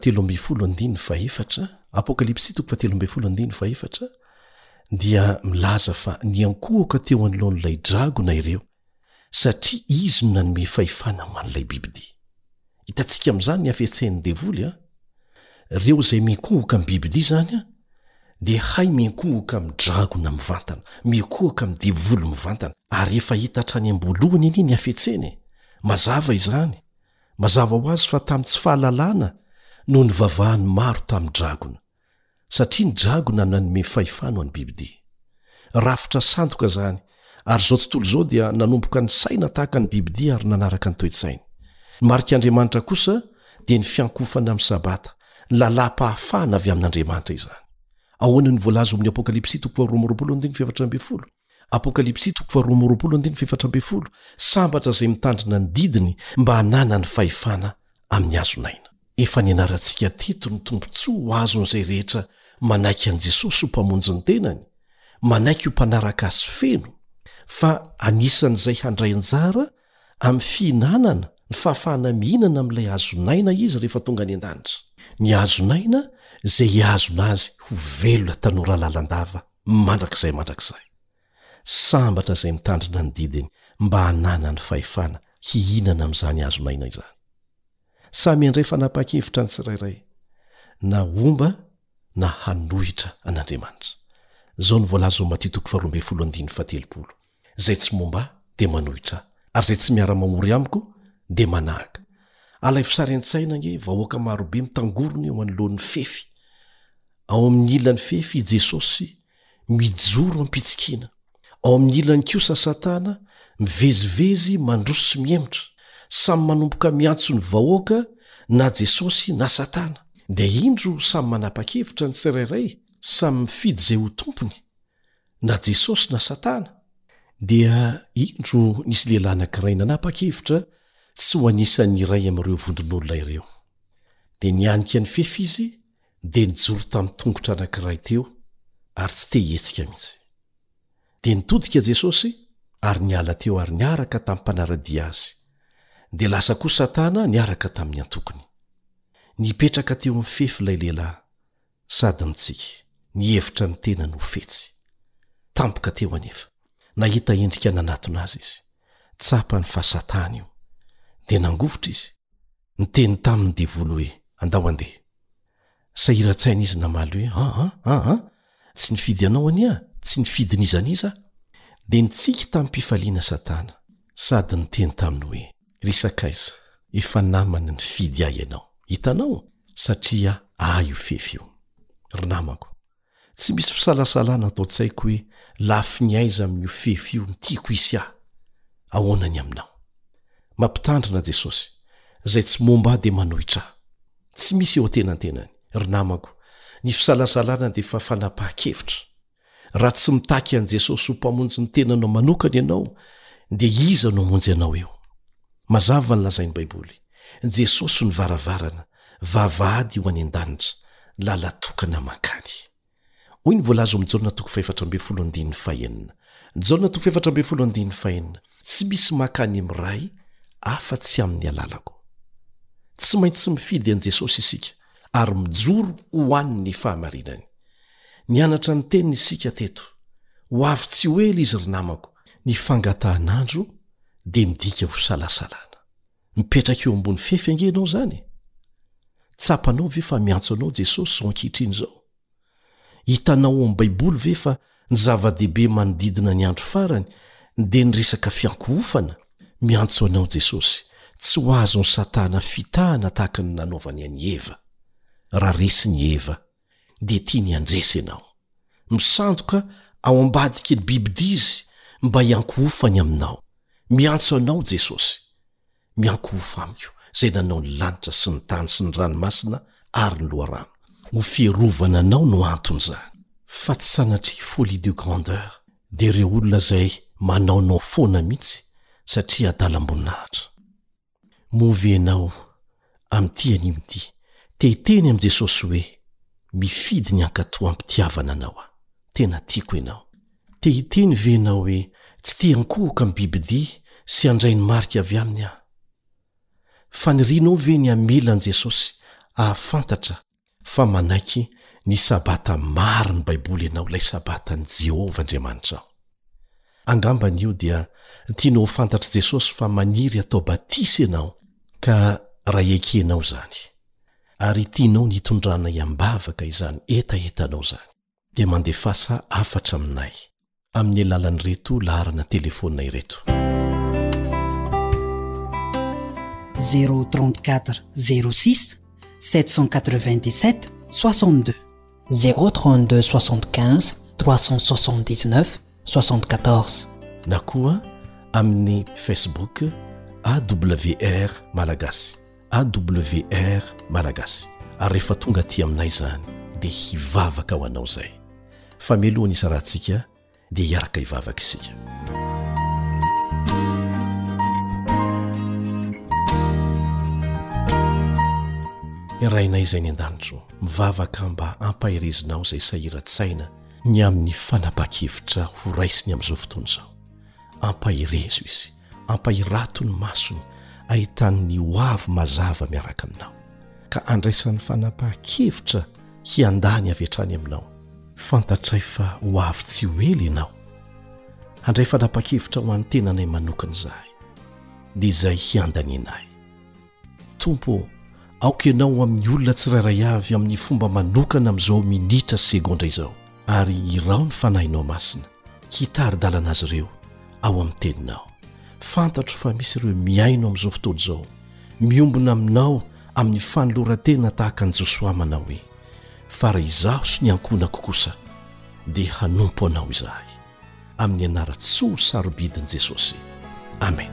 17:14 Apokalipsy 17:14 dia milaza fa niankohaka teo anoloan'ilay dragona ireo satria izy no nanome fahefana ho an'ilay bibidia. Hitantsika amin'izany ny hafetsain'ny devoly ireo izay miankohoka amin'ny bibidia zany dia hay miankohoka amin'ny dragona mivantana, miankohoka amin'ny devoly mivantana ary efa hita hatrany ambolohany iny ny hafetseny. Mazava izany, mazava ho azy fa tamin'ny tsy fahalalana no nivavahany maro tamin'ny dragona, satria ny dragona nanome fahefana ho an'ny bibidia. Rafitra sandoka zany, ary zao tontolo zao dia nanomboka ny saina tahaka ny bibidia ary nanaraka ny toe-tsainy. Ny marik'Andriamanitra kosa dia ny fiankofana amin'ny sabata, ny lalam-pahafahana avy amin'Andriamanitra izany. Ahoana ny voalaza amin'ny Apokalipsy 12:7 Apokalipsy 12:7 sambatra izay mitandrina ny didiny mba hanana ny fahefana amin'ny azonaina. Efa nianarantsika teto ny tombontsoa ho azon'izay rehetra manaiky an' Jesosy ho mpamonjy ny tenany, manaiky ho mpanaraka azy feno, fa anisan'izay handray anjara amin'ny fihinanana ny fahafahana mihinana amin'ilay azonaina izy rehefa tonga ny an-danitra. Ny azonaina izay hiazona azy ho velona tanora lalandava mandrakizay. Sambatra izay mitandrina ny didiny mba hanana ny fahefana hihinana amin'izany azonaina izany. Samy andray fanapa-kevitra ny tsirairay na omba na hanohitra an'Andriamanitra. Zao ny voalaza ao Mateo 12:17 Zay tsy momba dia manohitra, ary zay tsy miara-mamory amiko dia manahaka. Alay fisary an-tsaina nge vahoaka marobe mitangorona eo anoloan'ny fefy. Ao amin'ny ilan'ny fefy Jesosy mijoro ampitsikina. Ao amin'ny ilany kosa Satana mivezivezy mandroso sy miemotra, samy manomboka miantso ny vahoaka na Jesosy na Satana. Dia indro samy manapa-kevitra ny tsirairay, samy mifidy izay ho tompony, na Jesosy na Satana. Dia indro nisy lehilahy anankiray nanapa-kevitra tsy ho anisan'ny iray amin'ireo vondron'olona ireo. Dia nianika ny fefy izy dia nijoro tamin'ny tongotra anankiray teo ary tsy te hihetsika mihitsy. Dia nitodika Jesosy ary niala teo ary niaraka tamin'ny mpanaradia azy. Dia lasa koa Satana niaraka tamin'ny antokony. Nipetraka teo amin'ny fefy ilay lehilahy sady nitsiky, nihevitra ny tena no fetsy. Tampoka teo anefa, nahita endrika nanatona azy izy. Tsapany fa Satana io. Dia nangovotra izy, niteny tamin'ny devoly hoe andao andeha. Sahiran-tsaina izy namaly hoe tsy nifidy anao ania, tsy nifidin'izaniza. Dia nitsiky tamin'ny mpifaliana Satana sady niteny taminy hoe risakaiza, efa namana ny fidy ahy ianao. Hitanao satria ahy io fefy io. Ry namako, tsy misy fisalasalana atao tsaiko hoe lafy ny aiza amin'io fefy io nitiako isy ahy. Ahoana ny aminao? Mampitandrina Jesosy, izay tsy momba dia manohitra. Tsy misy eo tenantenany. Ry namako, ny fisalasalana dia efa fanapa-kevitra. Raha tsy mitaky an' Jesosy ho mpamonjy ny tenanao manokana ianao, dia iza no hamonjy anao eo? Mazava ny lazain'ny Baiboly. Jesosy ny varavarana, vavahady ho any an-danitra, lalatokana mankany. Hoy ny voalaza amin'ny Jaona 4:14. Jaona 4:14. Tsy misy mankany amiray afa-tsy amin'ny alalako. Tsy maintsy mifidy an' Jesosy isika ary mijoro ho an'ny fahamarinany. Nianatra ny teniny isika teto. Ho avy tsy ho ela izy ry namako. Ny fangatahan'andro dia midika ho salasalana. Mipetraka eo ambony fefy angenao zany. Tsapanao ve fa miantso anao Jesosy zao ankehitriny zao? Hitanao amin'ny Baiboly ve fa ny zava-dehibe manodidina ny andro farany dia ny resaka fiankohofana? Miantso anao Jesosy, tsy ho azon'ny Satana fitahana tahaka ny nanaovany an'i Eva. Raha resy ny Eva dia tiany andresy ianao. Misandoka ao ambadiky ny bibidia izy mba hiankohofany aminao. Miantso anao Jesosy. Miankohofa amiko izay nanao ny lanitra sy ny tany sy ny ranomasina ary ny loharano. ho fierovana anao no antony zany fa tsy sanatria folie de grandeur de ireo olona zay manaonao foana mihitsy satria adalam-boninahitra. Movenao am'ty an'imty teteny am' Jesosy hoe mifidy ny ankatoa ampitiavana anao a tena tiako ianao. Tehiteny venao hoe tsy tiankohoka am' bibidia sy andray ny marika avy aminy aho. Fanirinao ve ny amelan Jesosy ahafantatra fa manaiky ny sabata maro ny Baiboly ianao lay sabatan'i Jehova Andriamanitra ao. Angamban'io dia tianao fantatra Jesosy fa maniry atao batisy ianao ka raha ekenao zany. Ary tianao nitondrana iambavaka izany etaetanao zany. Dia mandefasa afatra aminay amin'ny alalan'ireto laharana telefonina ireto. 034 06 797 62 032 75 379 74. Na koa amin'ny Facebook AWR Malagasy. AWR Malagasy. Ary rehefa tonga aty aminay zany dia hivavaka ho anao zay. Fa mialohan'ny isarantsika dia hiaraka hivavaka isika. Irainay izay ny an-danitro mivavaka mba ampahirezinao izay sahiran-tsaina ny amin'ny fanapa-kevitra ho raisiny amin'izao fotoana izao. Ampahirezo izy, ampahirato ny masony, ahitany ho avy mazava miaraka aminao, ka andraisan'ny fanapa-kevitra hiandany avy hatrany aminao. Fantatray fa ho avy tsy ho ela ianao. Handray fanapa-kevitra ho an'ny tenanay manokana izahay, dia izay hiandanenay. Tompo, aoka ianao amin'ny olona tsirairay avy amin'ny fomba manokana amin'izao minitra sy segondra izao, ary irao ny fanahinao masina hitary-dalana azy ireo ao amin'ny teninao. Fantatro fa misy ireo miaino amin'izao fotoana izao, miombona aminao amin'ny fanoloran-tena tahaka ny Josoa manao hoe fa raha izaho sy ny ankonako kosa dia hanompo anao izahay, amin'ny anara-tsoa sarobidin'i Jesosy. Amen.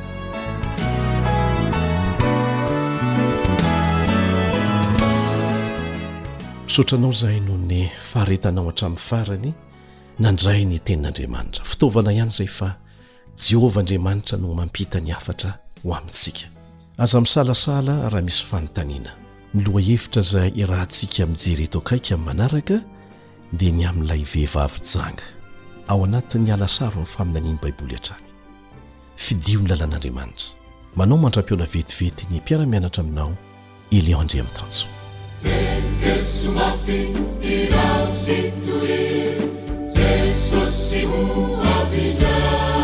Sotranao zahay noho ny faharetanao hatramin'ny farany nandray ny tenin'Andriamanitra. Fitaovana ihany izay fa Jehova Andriamanitra no mampita ny afatra ho amintsika. Aza misalasala raha misy fanontaniana. Ny loha-hevitra izay irahantsika mijery eto akaiky amin'ny manaraka dia ny amin'ilay vehivavy janga ao anatin'ny alasaro ny faminaniany Baiboly hatrany. Fidio ny lalàn'Andriamanitra. Manao mandra-piona vetivety ny mpiara-mianatra aminao Elion Andriamitanjo. Sumafi irau situri Jesossi huavija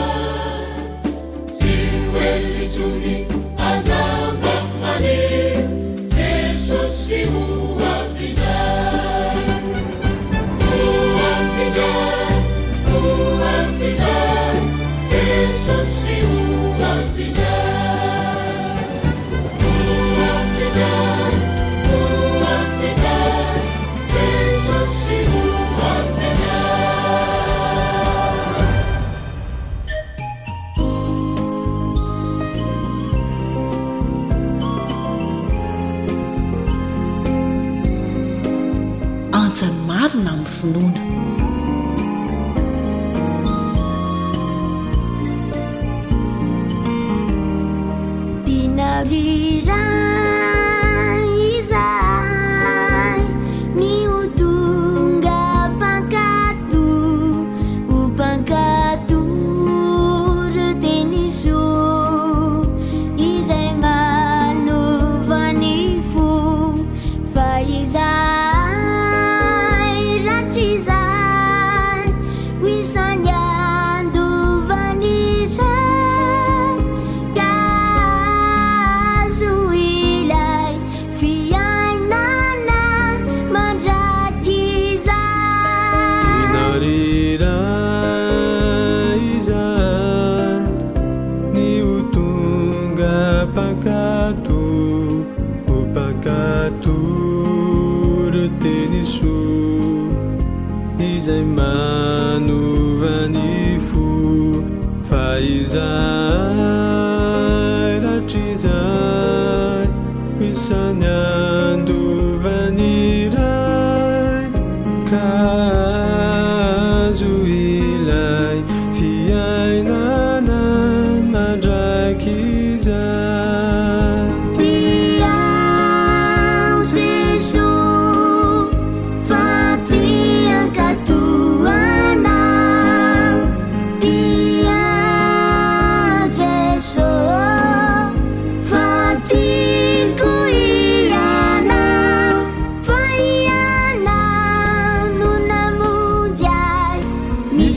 Siwelitsuni agamba ani Jesossi huavija Huavija Huavija Jesossi huavija Huavija marina amin'ny finoana. Izay manovanifu faizay ratrizay isany andovanira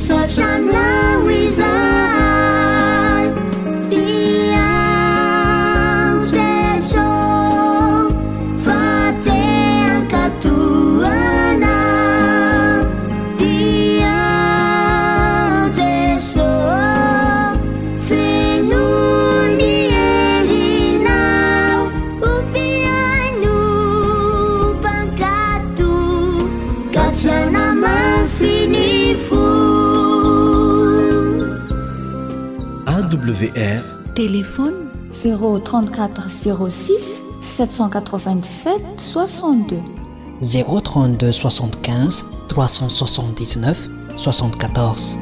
AWR téléphone 034 06 797 62 032 75 379 74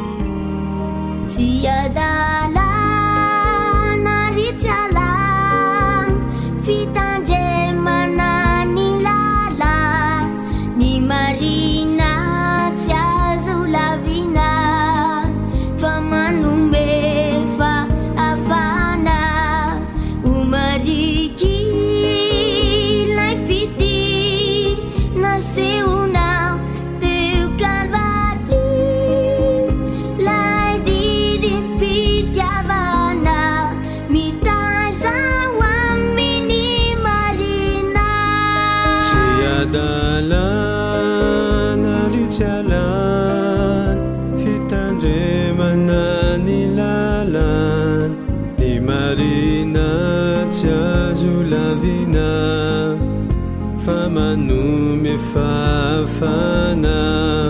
Famanome fafana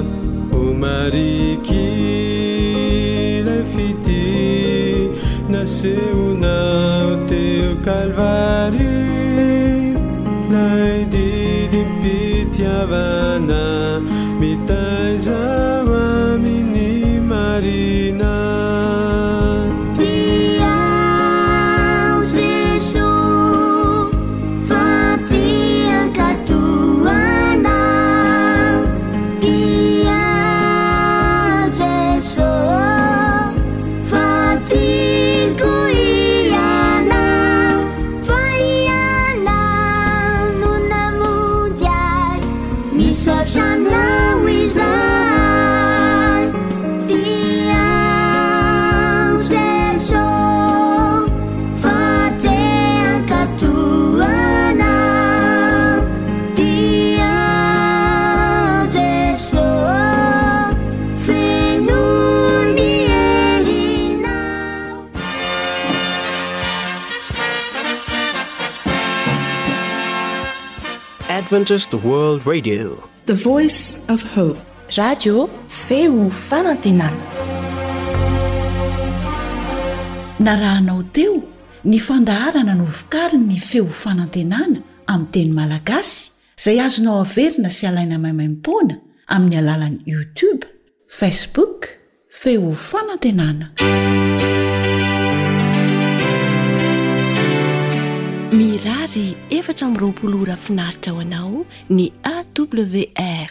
umariki lafiti naseunao teo kalvari laididimpitiavana mitaizaamini marina Adventist World Radio, The Voice of Hope. Radio feo fanantenana. Narahanao teo ny fandaharana no vokariny ny feo fanantenana amin'ny teny malagasy izay azonao averina sy alaina maimaim-poana amin'ny alalan'ny YouTube, Facebook, feo fanantenana. Mirary 720 ora finaritra ho anao ny AWR.